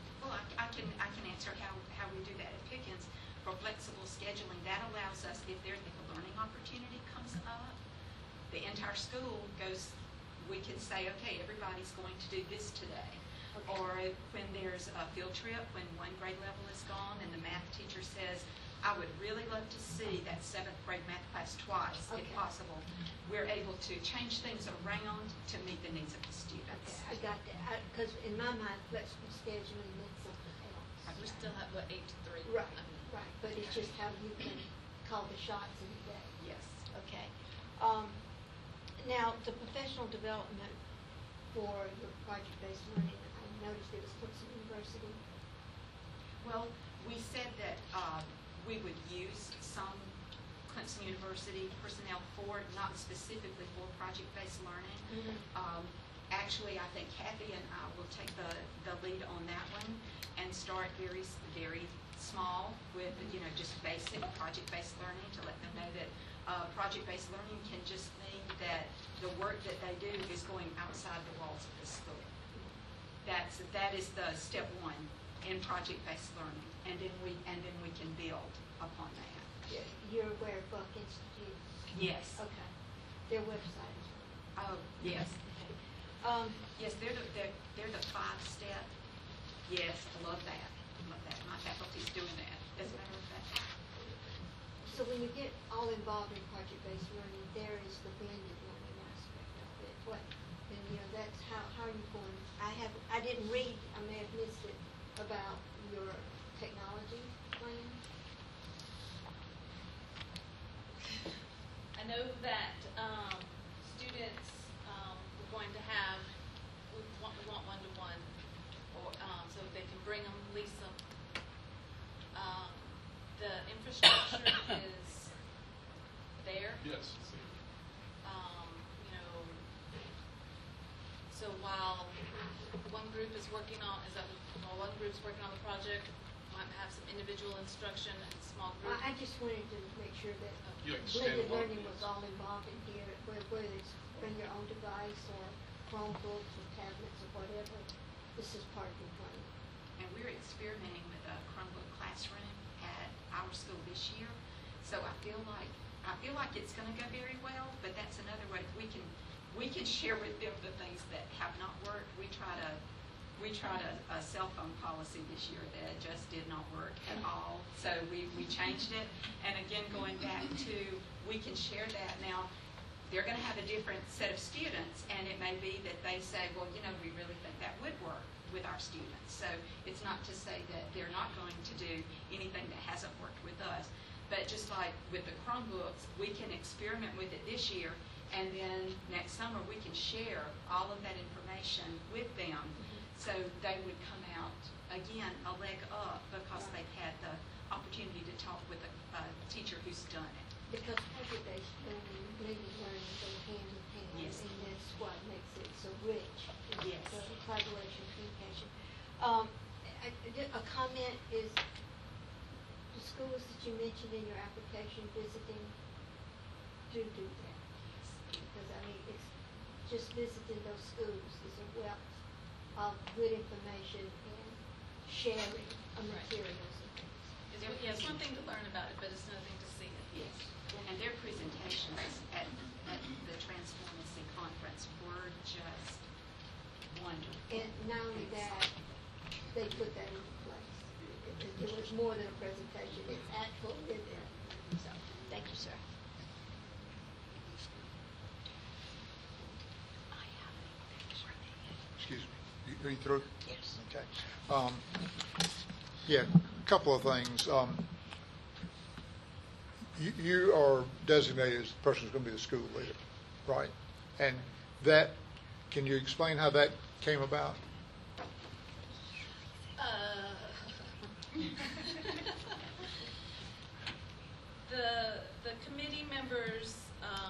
I can, I can answer how, how we do that at Pickens. For flexible scheduling, that allows us, if there, if a learning opportunity comes up, the entire school goes, we can say, okay, everybody's going to do this today. Okay. Or when there's a field trip, when one grade level is gone and the math teacher says, I would really love to see that seventh grade math class twice, if Okay. possible. We're able to change things around to meet the needs of the students. Okay, I got that, because in my mind, flexible scheduling meant something else. We still have, what, eight to three? Right, right, but it's just how you can call the shots in the day. Yes. Okay. Um, now, the professional development for your project-based learning, I noticed it was Clemson University. Well, we said that uh, we would use some Clemson University personnel for, not specifically for project-based learning. Mhm. Um, actually, I think Kathy and I will take the, the lead on that one and start very, s- very small with, you know, just basic project-based learning to let them know that uh, project-based learning can just mean that the work that they do is going outside the walls of the school. That's, that is the step one in project-based learning, and then we, and then we can build upon that. Yeah, you're aware of Buck Institute? Yes. Okay. Their website is Oh, yes. okay. Um, Yes, they're the, they're, they're the five-step. Yes, I love that. I love that. My faculty's doing that, as a matter of fact. so when you get all involved in project-based learning, there is the blended learning aspect of it. What, and you know, that's how, how are you going, I have, I didn't read, I may have missed it, about your technology plan. I know that um, students, um, we're going to have, we want, we want one-to-one, or, um, so they can bring them, lease them. Um, The infrastructure is there. Yes. Um, you know, so while one group is working on, is that, while one group's working on the project, might have some individual instruction and small Well, group. I just wanted to make sure that You like blended standalone, learning was yes. all involved in here, whether, whether it's bring your own device or Chromebooks or tablets or whatever, this is part of your plan. And we're experimenting with a Chromebook classroom at our school this year. So I feel like, I feel like it's gonna go very well, but that's another way, we can, we can share with them the things that have not worked. We try to, we tried a, a cell phone policy this year that just did not work at all. So we, we changed it. And again, going back to, we can share that. Now, they're going to have a different set of students, and it may be that they say, well, you know, we really think that would work with our students. So it's not to say that they're not going to do anything that hasn't worked with us. But just like with the Chromebooks, we can experiment with it this year, and then next summer we can share all of that information with them. So they would come out, again, a leg up because they've had the opportunity to talk with a, a teacher who's done it. Because project-based learning, blended learning go hand in hand. Yes. And that's what makes it so rich. Yes. So collaboration, communication. Um, I- I did- a comment is, the schools that you mentioned in your application visiting, do do that. Because, I mean, it's, just visiting those schools is a wealth of good information and sharing of Right. materials and things. It's, yeah, it's one thing to learn about it, but it's another thing to see it. Yes. And their presentations at, at the Transformacy Conference were just wonderful. And not only that, they put that into place. It, it was more than a presentation, it's actual in there. So, thank you, sir. Excuse me. You- Are you through? Yes. Okay. Um, Yeah, a couple of things. Um, You you are designated as the person who's going to be the school leader, right? And that, can you explain how that came about? Uh, The, the committee members, um,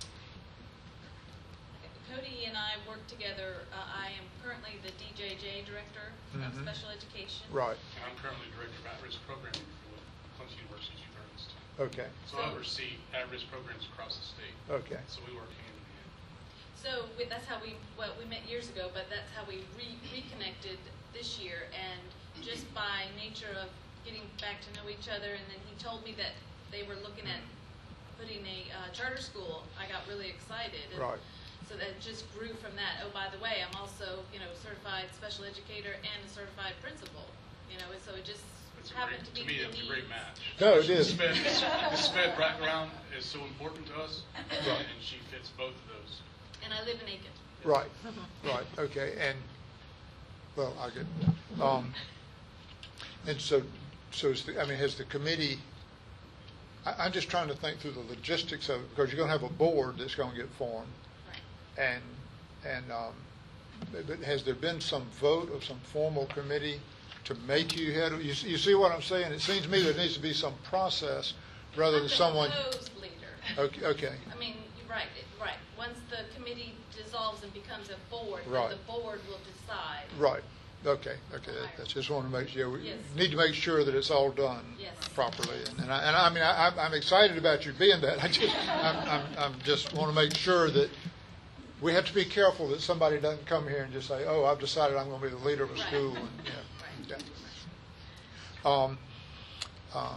Cody and I work together. Uh, I am currently the D J J Director of Mhm. Special Education. Right, And I'm currently Director of At-Risk Programming for Clemson University's Youth Learning Institute. okay, So I oversee at-risk programs across the state. okay. So we work hand in hand. So we, that's how we, well, we met years ago, but that's how we re- reconnected this year. And just by nature of getting back to know each other, and then he told me that they were looking at putting a uh, charter school, I got really excited. And Right. so that just grew from that. Oh, by the way, I'm also, you know, certified special educator and a certified principal. You know, and so it just It's a happened great- to be To me, the that's a needs. great match. No, it The is. SPED, the SPED background is so important to us, Right. and she fits both of those. And I live in Aiken. Right, right, okay, and, well, I get, um, and so, so is the, I mean, has the committee, I, I'm just trying to think through the logistics of it, because you're gonna have a board that's gonna get formed. Right. And, and, um, but but has there been some vote of some formal committee to make you head, of- you, s- you see what I'm saying? It seems to me there needs to be some process rather I'm than the someone. proposed leader. Okay, okay, I mean, you're right, it- right. Once the committee dissolves and becomes a board, then Right. the board will decide. right, okay, okay, I just want to make sure, we Yes. need to make sure that it's all done Yes. properly. And- And I, and I mean, I, I'm- I'm excited about you being that, I just, I'm, I'm, I'm just want to make sure that we have to be careful that somebody doesn't come here and just say, oh, I've decided I'm going to be the leader of a Right. school, and, yeah, yeah. Um, uh,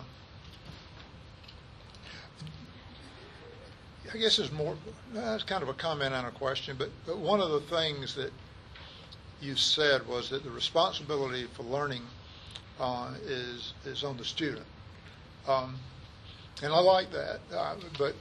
I guess it's more, uh, it's kind of a comment and a question, but, but one of the things that you said was that the responsibility for learning uh, is is on the student. Um, and I like that, uh, but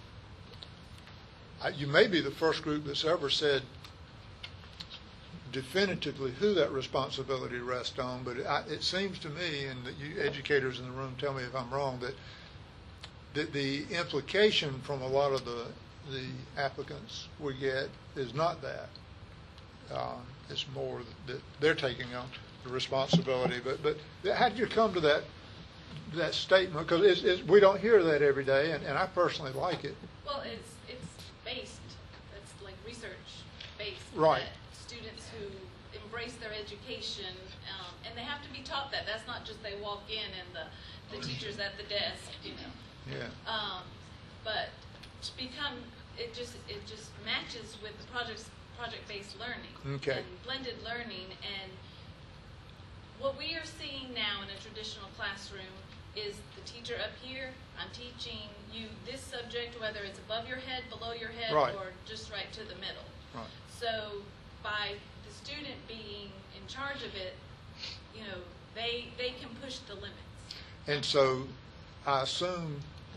I, you may be the first group that's ever said definitively who that responsibility rests on, but it, I, it seems to me, and that you educators in the room tell me if I'm wrong, that that the implication from a lot of the the applicants we get is not that. Uh, it's more that they're taking on the responsibility. But but how did you come to that that statement? Because it's, it's, we don't hear that every day, and, and I personally like it. Well, it's, it's based, it's like research based. Right. That students who embrace their education, um, and they have to be taught that. That's not just they walk in and the, the teacher's at the desk, you know. Yeah. Um, but to become, it just, it just matches with the project's, project-based learning. Okay. And blended learning, and what we are seeing now in a traditional classroom is the teacher up here, I'm teaching you this subject, whether it's above your head, below your head, Right. or just right to the middle. Right. So by the student being in charge of it, you know, they, they can push the limits. And so I assume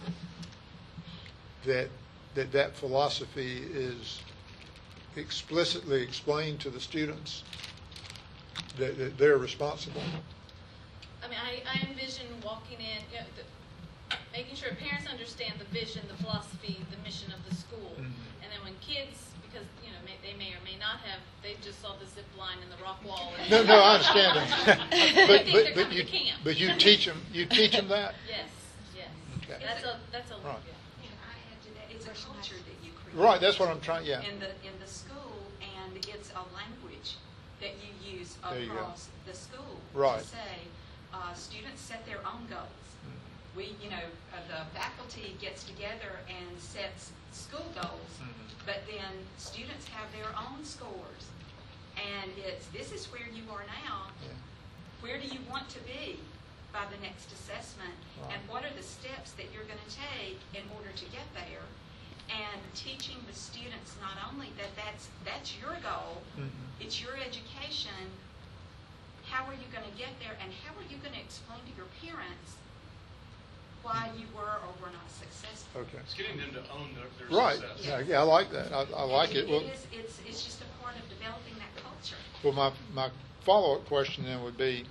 that that, that philosophy is explicitly explained to the students, that, that they're responsible. I mean, I, I envision walking in, you know, the, making sure parents understand the vision, the philosophy, the mission of the school. Mhm. And then when kids, because, you know, may, they may or may not have, they just saw the zip line and the rock wall. And No, no, I understand that. They but, think but, they're but coming you, to camp. but you teach them, you teach them that? Yes, yes. Okay. That's a, that's a, Right. yeah. Can I add to that? It's a culture that you create. Right, that's what I'm trying, yeah. In the, in the school, and it's a language that you use There you go. across the school. Right. To say, uh, students set their own goals. Mm-hmm. We, you know, uh, the faculty gets together and sets school goals, Mhm. but then students have their own scores. And it's, this is where you are now. Yeah. Where do you want to be by the next assessment? Right. And what are the steps that you're going to take in order to get there? And teaching the students not only that that's, that's your goal, Mhm. it's your education, how are you going to get there, and how are you going to explain to your parents why you were or were not successful? Okay. It's getting them to own their, their Right, success. yeah, yeah, I like that, I, I like it. And Well, it is, it's, it's just a part of developing that culture. well, my, my follow-up question then would be,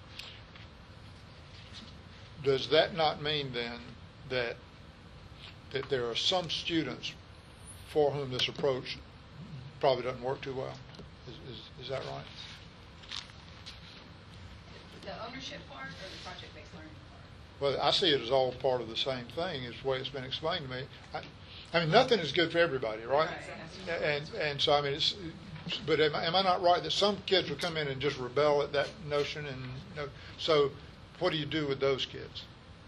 does that not mean then that that there are some students for whom this approach probably doesn't work too well? Is, is, is that right? The ownership part or the project-based learning part? Well, I see it as all part of the same thing, is the way it's been explained to me. I, I mean, nothing is good for everybody, right? Right. And and so I mean, it's. But am I, am I not right that some kids will come in and just rebel at that notion? And you know, so, what do you do with those kids?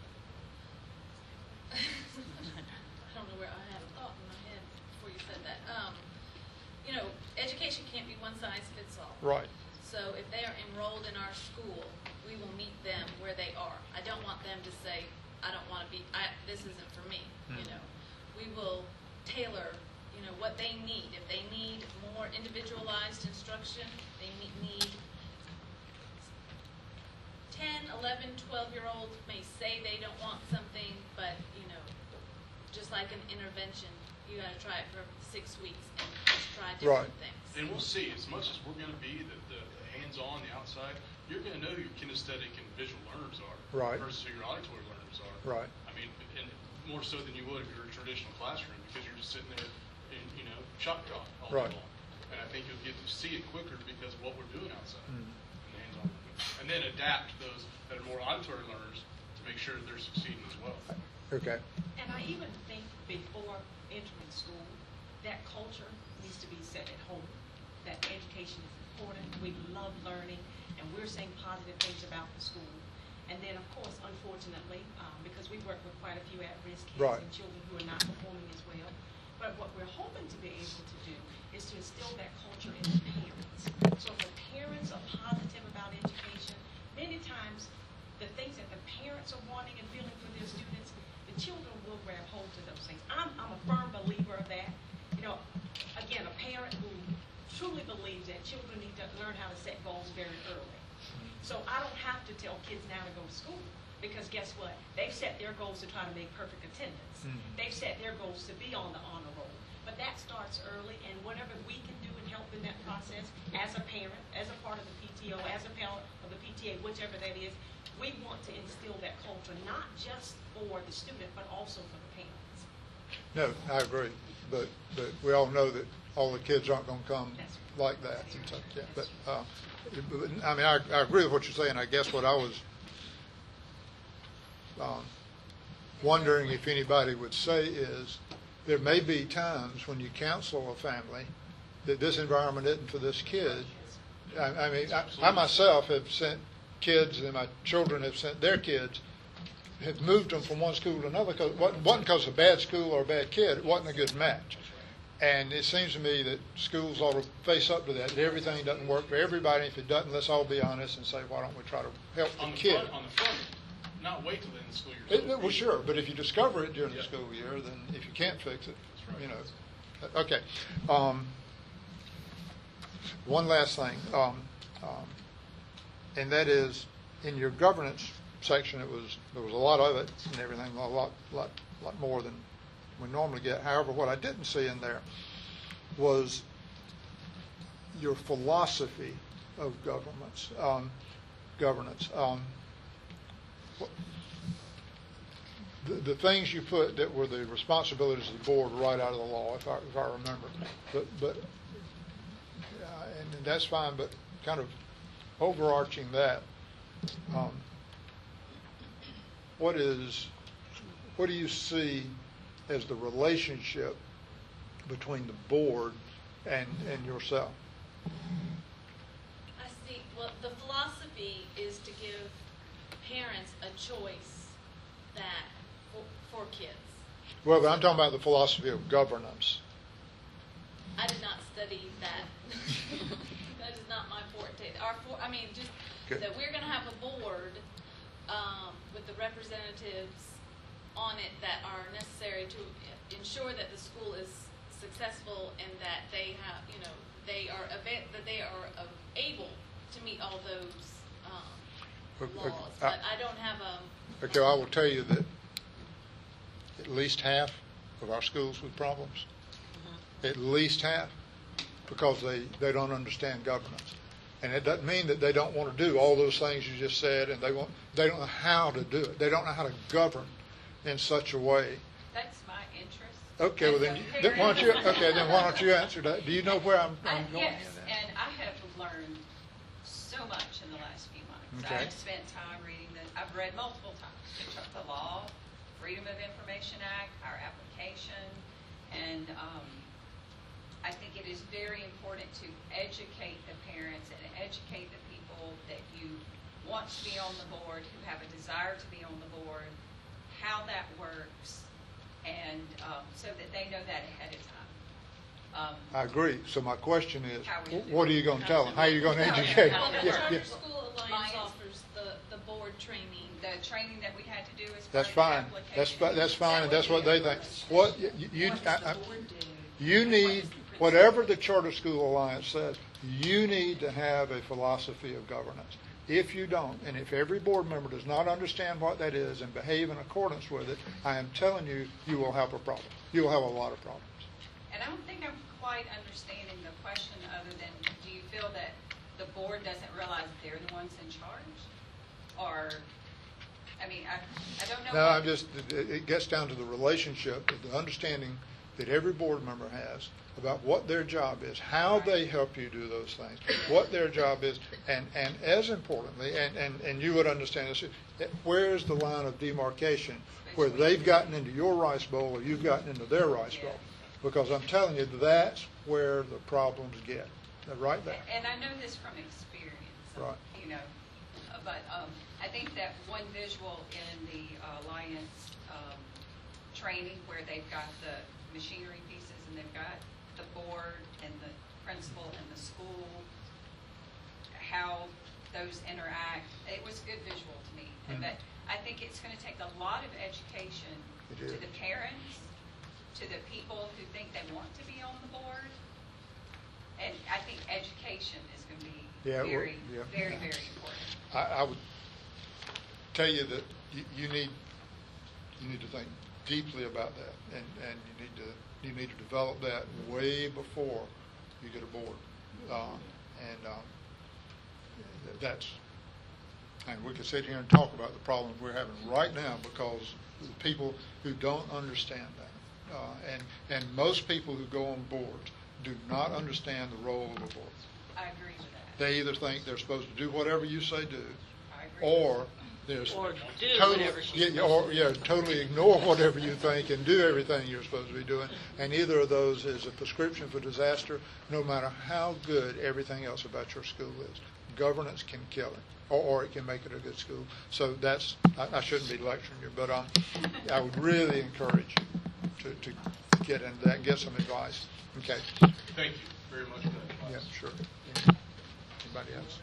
I don't know where, I had a thought in my head before you said that. Um, you know, education can't be one size fits all. Right. So if they are enrolled in our school, we will meet them where they are. I don't want them to say, I don't want to be, I, this isn't for me, you know. We will tailor, you know, what they need. If they need more individualized instruction, they me- need ten, eleven, twelve-year-olds may say they don't want something, but, you know, just like an intervention, you got to try it for six weeks and just try different Right. things. And we'll see, as much as we're going to be the, the the hands-on, the outside, you're going to know who your kinesthetic and visual learners are. Right. Versus who your auditory learners are. Right. I mean, and more so than you would if you're a traditional classroom, because you're just sitting there in, you know, shot draw all Right. day long. And I think you'll get to see it quicker because of what we're doing outside. Mhm. And the hands-on. And then adapt those that are more auditory learners to make sure that they're succeeding as well. Okay. And I even think before entering school, that culture needs to be set at home, that education is important, we love learning, and we're saying positive things about the school. And then, of course, unfortunately, um, because we work with quite a few at-risk kids Right. and children who are not performing as well, but what we're hoping to be able to do is to instill that culture in the parents. So if the parents are positive about education, many times the things that the parents are wanting and feeling for their students, the children will grab hold to those things. I'm, I'm a firm believer of that. You know, again, a parent who truly believes that children need to learn how to set goals very early. So I don't have to tell kids now to go to school, because guess what? They've set their goals to try to make perfect attendance. Mhm. They've set their goals to be on the honor roll. But that starts early, and whatever we can do and help in that process, as a parent, as a part of the P T O, as a parent of the P T A, whichever that is, we want to instill that culture, not just for the student, but also for the parents. No, I agree, but, but we all know that all the kids aren't going to come That's like that. And so, yeah, but, uh, but, I mean, I, I agree with what you're saying. I guess what I was um, wondering if anybody would say is there may be times when you counsel a family that this environment isn't for this kid. I, I mean, I, I myself have sent kids, and my children have sent their kids, have moved them from one school to another. Cause it wasn't because of a bad school or a bad kid. It wasn't a good match. And it seems to me that schools ought to face up to that. That everything doesn't work for everybody. If it doesn't, let's all be honest and say, why don't we try to help On the the kid? front, on the front, not wait till the end of the school year. It, it- well, sure, but if you discover it during the Yeah. school year, then if you can't fix it, That's right. you know. Okay. Um, one last thing, um, um, and that is in your governance section. It was there was a lot of it and everything, a lot, lot, lot more than we normally get. However, what I didn't see in there was your philosophy of governments, um, governance. Um, The, the things you put that were the responsibilities of the board were right out of the law, if I, if I remember. But, but uh, and that's fine, but kind of overarching that, um, what is, what do you see as the relationship between the board and, and yourself? I see, well, the philosophy is to give parents a choice that, for, for kids. Well, but I'm talking about the philosophy of governance. I did not study that. That is not my forte. Our, for, I mean, just Good. that we're gonna have a board, um, with the representatives on it that are necessary to ensure that the school is successful and that they have, you know, they are ava- that they are uh, able to meet all those, um, Okay, laws. I- But I don't have a. Okay, I will tell you that at least half of our schools with problems, at least half, because they, they don't understand governance. And it doesn't mean that they don't want to do all those things you just said, and they want, they don't know how to do it. They don't know how to govern in such a way. That's my interest. Okay, well then, you- then why don't you, okay, then why don't you answer that? Do you know where I'm, I- I'm going? Yes, and I have learned so much in the last few months. Okay. I've spent time reading the, I've read multiple times, the law, Freedom of Information Act, our application, and um, I think it is very important to educate the parents and educate the people that you want to be on the board, who have a desire to be on the board, how that works, and um, so that they know that ahead of time. Um, I agree. So my question is, How we do wh- what are you going to tell them? How are you going to educate? Well, the Yeah, Charter yeah. School Alliance Alliance. offers the, the board training. the training that we had to do as part That's of fine. the application. That's, fi- that's fine, and That that's would what be they a- think. What, you, you, I- I- you need, whatever the Charter School Alliance says, you need to have a philosophy of governance. If you don't, and if every board member does not understand what that is and behave in accordance with it, I am telling you, you will have a problem. You will have a lot of problems. And I don't think I'm quite understanding the question other than, do you feel that the board doesn't realize they're the ones in charge? Or, I mean, I, I don't know. No, what- I'm just, it it gets down to the relationship, the understanding that every board member has about what their job is, how they help you do those things, what their job is, and, and as importantly, and, and, and you would understand this, where's the line of demarcation where they've gotten into your rice bowl or you've gotten into their rice bowl? Because I'm telling you, that's where the problems get, They're right there. And I know this from experience. Right. You know, uh, but um, I think that one visual in the uh, Alliance um, training where they've got the machinery pieces and they've got the board and the principal and the school, how those interact, it was a good visual to me. Mhm. But I think it's going to take a lot of education It to is. the parents, to the people who think they want to be on the board. And I think education is going to be Yeah, well, very, yeah. very, very important. I, I would tell you that you, you need, you need to think deeply about that, and, and you need to, you need to develop that way before you get aboard. Um, and um, th- that's, and we could sit here and talk about the problems we're having right now because of the people who don't understand that. Uh, and, and most people who go on boards do not understand the role of a board. I agree with that. They either think they're supposed to do whatever you say do, I agree. or there's Or do totally, whatever she's yeah, yeah, or yeah, totally ignore whatever you think and do everything you're supposed to be doing. And either of those is a prescription for disaster, no matter how good everything else about your school is. Governance can kill it, or, or it can make it a good school. So that's, I, I shouldn't be lecturing you, but um, I would really encourage you to, to get into that and get some advice. Okay. Thank you very much for that advice. Yeah, sure. Anybody else?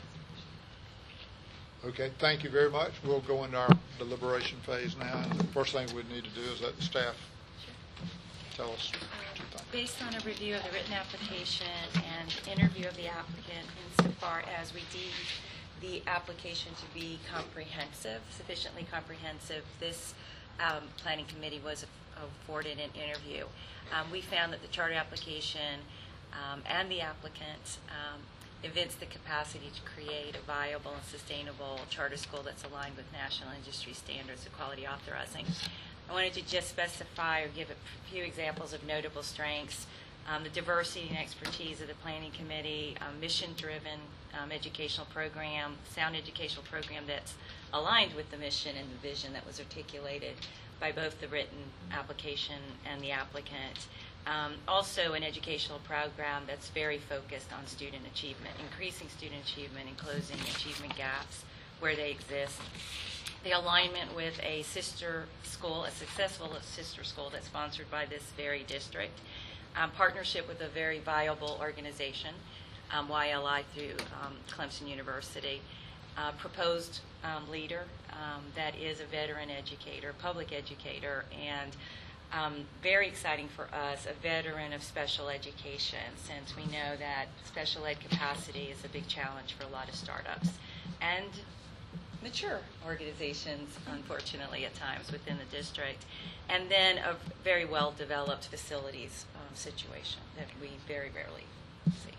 Okay, thank you very much. We'll go into our deliberation phase now. And the first thing we need to do is let the staff tell us two things. Based on a review of the written application and interview of the applicant insofar as we deemed the application to be comprehensive, sufficiently comprehensive, this um, planning committee was afforded an interview. Um, we found that the charter application um, and the applicant um, evince the capacity to create a viable and sustainable charter school that's aligned with national industry standards of quality authorizing. I wanted to just specify or give a few examples of notable strengths. Um, the diversity and expertise of the planning committee, um, mission-driven um, educational program, sound educational program that's aligned with the mission and the vision that was articulated by both the written application and the applicant. Um, also an educational program that's very focused on student achievement, increasing student achievement and closing achievement gaps where they exist. The alignment with a sister school, a successful sister school that's sponsored by this very district. Um, partnership with a very viable organization, um, Y L I through um, Clemson University. Uh, proposed um, leader um, that is a veteran educator, public educator, and um, very exciting for us, a veteran of special education, since we know that special ed capacity is a big challenge for a lot of startups and mature organizations, unfortunately, at times within the district. And then a very well-developed facilities um, situation that we very rarely see.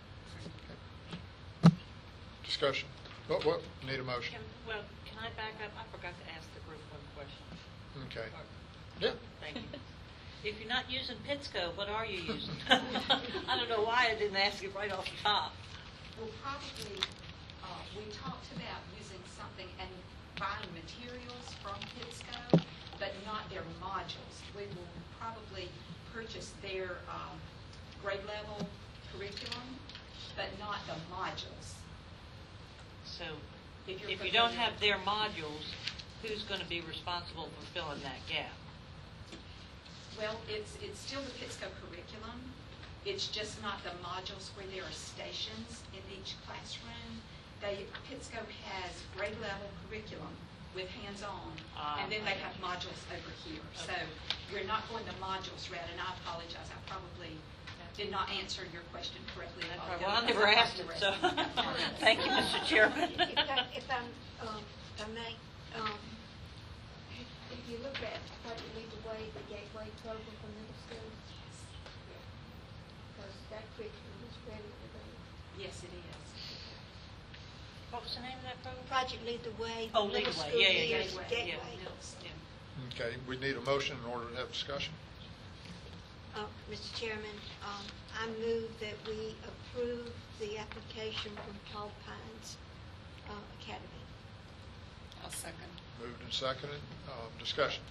Discussion. What, what, need a motion? Can, well, can I back up? I forgot to ask the group one question. Okay. Yeah. Thank you. If you're not using Pitsco, what are you using? I don't know why I didn't ask you right off the top. Well, probably, uh, we talked about using something and buying materials from Pitsco, but not their modules. We will probably purchase their um, grade level curriculum, but not the modules. So If you're if you don't familiar- have their modules, who's going to be responsible for filling that gap? Well, it's, it's still the Pitsco curriculum, It's just not the modules where there are stations in each classroom. They, Pittsco has grade level curriculum with hands-on, Ah, and then they okay. have modules over here. So Okay. we're not going the modules route, and I apologize, I probably did not answer your question correctly. That's about right. Well, I the- never asked it, so, thank you, Mister Chairman. If I, if I'm, um, if I may, um, if if you look at Project Lead the Way, the Gateway program for middle schools, because that curriculum is ready to go. Yes, it is. What was the name of that program? Project Lead the Way. Oh, the Lead middle the Way. school Yeah, yeah, years, yeah. Gateway. Yeah. Okay, we need a motion in order to have discussion. Uh, Mister Chairman, um, I move that we approve the application from Tall Pines uh, Academy. I'll second. Moved and seconded. Um, Discussion.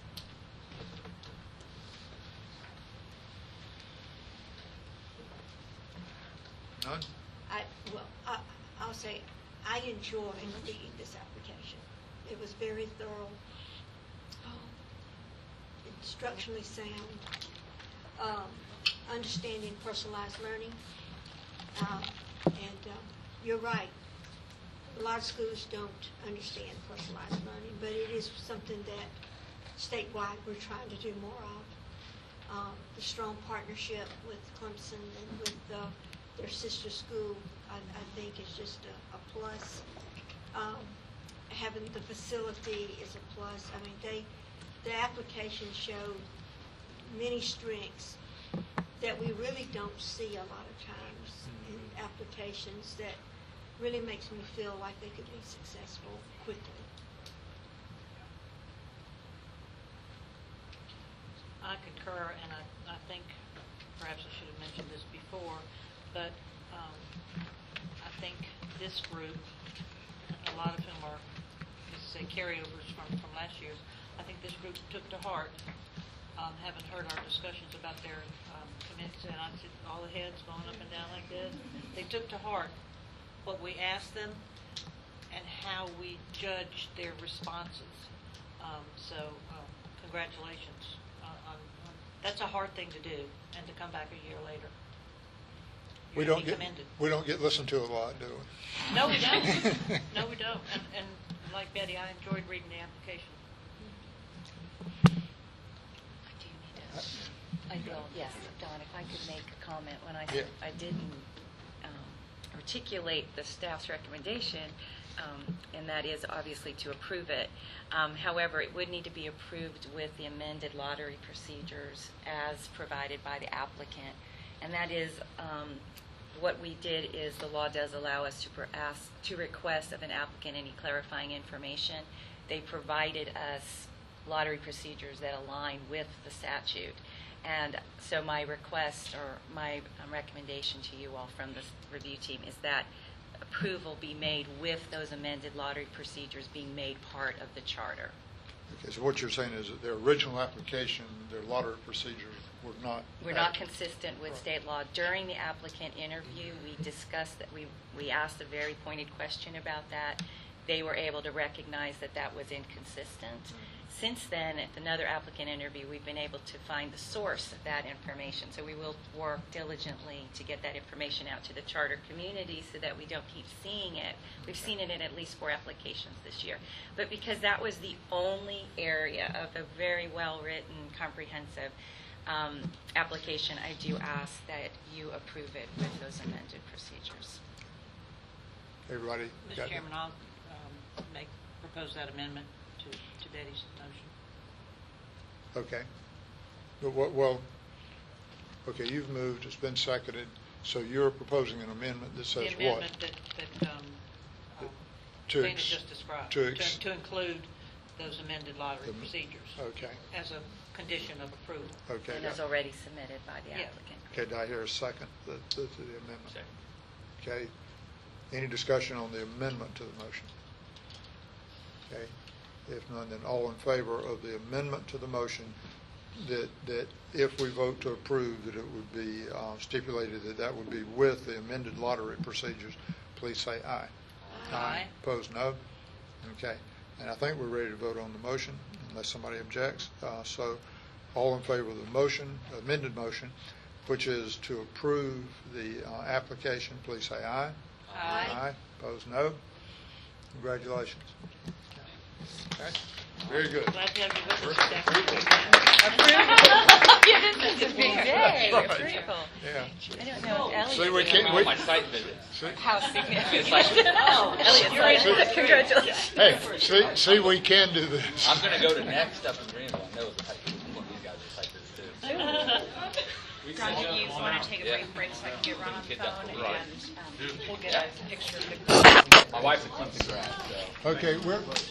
None? I, well, I, I'll say, I enjoyed reading this application. It was very thorough, um, instructionally sound, um, understanding personalized learning. Um, and um, you're right, a lot of schools don't understand personalized learning, but it is something that statewide we're trying to do more of. Um, the strong partnership with Clemson and with uh, their sister school, I, I think is just a, a plus. Um, having the facility is a plus. I mean, they, the application showed many strengths that we really don't see a lot of times in applications that really makes me feel like they could be successful quickly. I concur, and I, I think perhaps I should have mentioned this before, but um, I think this group, a lot of whom are, let's say, carryovers from, from last year, I think this group took to heart, um, having heard our discussions about their um, committees, and I see all the heads going up and down like this. They took to heart what we asked them and how we judged their responses. Um, so, um, congratulations. On, on, on, that's a hard thing to do, and to come back a year later. We You're don't to be get, commended. we don't get listened to a lot, do we? No, we don't. No, we don't. And, and like Betty, I enjoyed reading the application. I will, yes, Don, if I could make a comment, when I, Yeah. I didn't um, articulate the staff's recommendation, um, and that is obviously to approve it. Um, However, it would need to be approved with the amended lottery procedures as provided by the applicant. And that is, um, what we did is the law does allow us to per- ask, to request of an applicant any clarifying information. They provided us lottery procedures that align with the statute. And so my request or my um, recommendation to you all from the review team is that approval be made with those amended lottery procedures being made part of the charter. Okay, so what you're saying is that their original application, their lottery procedures were not. We're not consistent with state law. During the applicant interview, we discussed that, we, we asked a very pointed question about that. They were able to recognize that that was inconsistent. Since then, at another applicant interview, we've been able to find the source of that information. So we will work diligently to get that information out to the charter community so that we don't keep seeing it. We've seen it in at least four applications this year. But because that was the only area of a very well-written, comprehensive um, application, I do ask that you approve it with those amended procedures. Everybody Mister got it? Chairman, I'll um, make, propose that amendment to, to Betty's motion. Okay. But what, well, okay, you've moved, it's been seconded, so you're proposing an amendment that says what? The amendment that, that um, um, To Dana ex- just described, to to ex- to include those amended lottery The- procedures Okay, as a condition of approval. okay. And as already submitted by the Yeah. applicant. Okay, do I hear a second to to the amendment? Okay. Any discussion on the amendment to the motion? Okay. If none, then all in favor of the amendment to the motion, that, that if we vote to approve, that it would be uh, stipulated that that would be with the amended lottery procedures, please say aye. Aye. Opposed, no? Okay. And I think we're ready to vote on the motion, unless somebody objects. Uh, So all in favor of the motion, amended motion, which is to approve the uh, application. Please say aye. Aye. Aye. Opposed, no. Congratulations. Okay. Very good. Glad to have you with us, Steph. This is a big day, Right. approval. Yeah. I don't know if Elliot. See, we Doing can't, all we, my site visits. see, How significant. It's like- Oh, Elliot's like, See- congratulations. hey, see, see, we can do this. I'm going to go to next up in Greenville. I know the site visits. One of these guys are site visits too. Ron, do you want to take a Yeah. brief break so I can get Ron on the Get that phone and right. um, we'll get a picture of the. My wife's a Clemson grad, so. Okay, we're,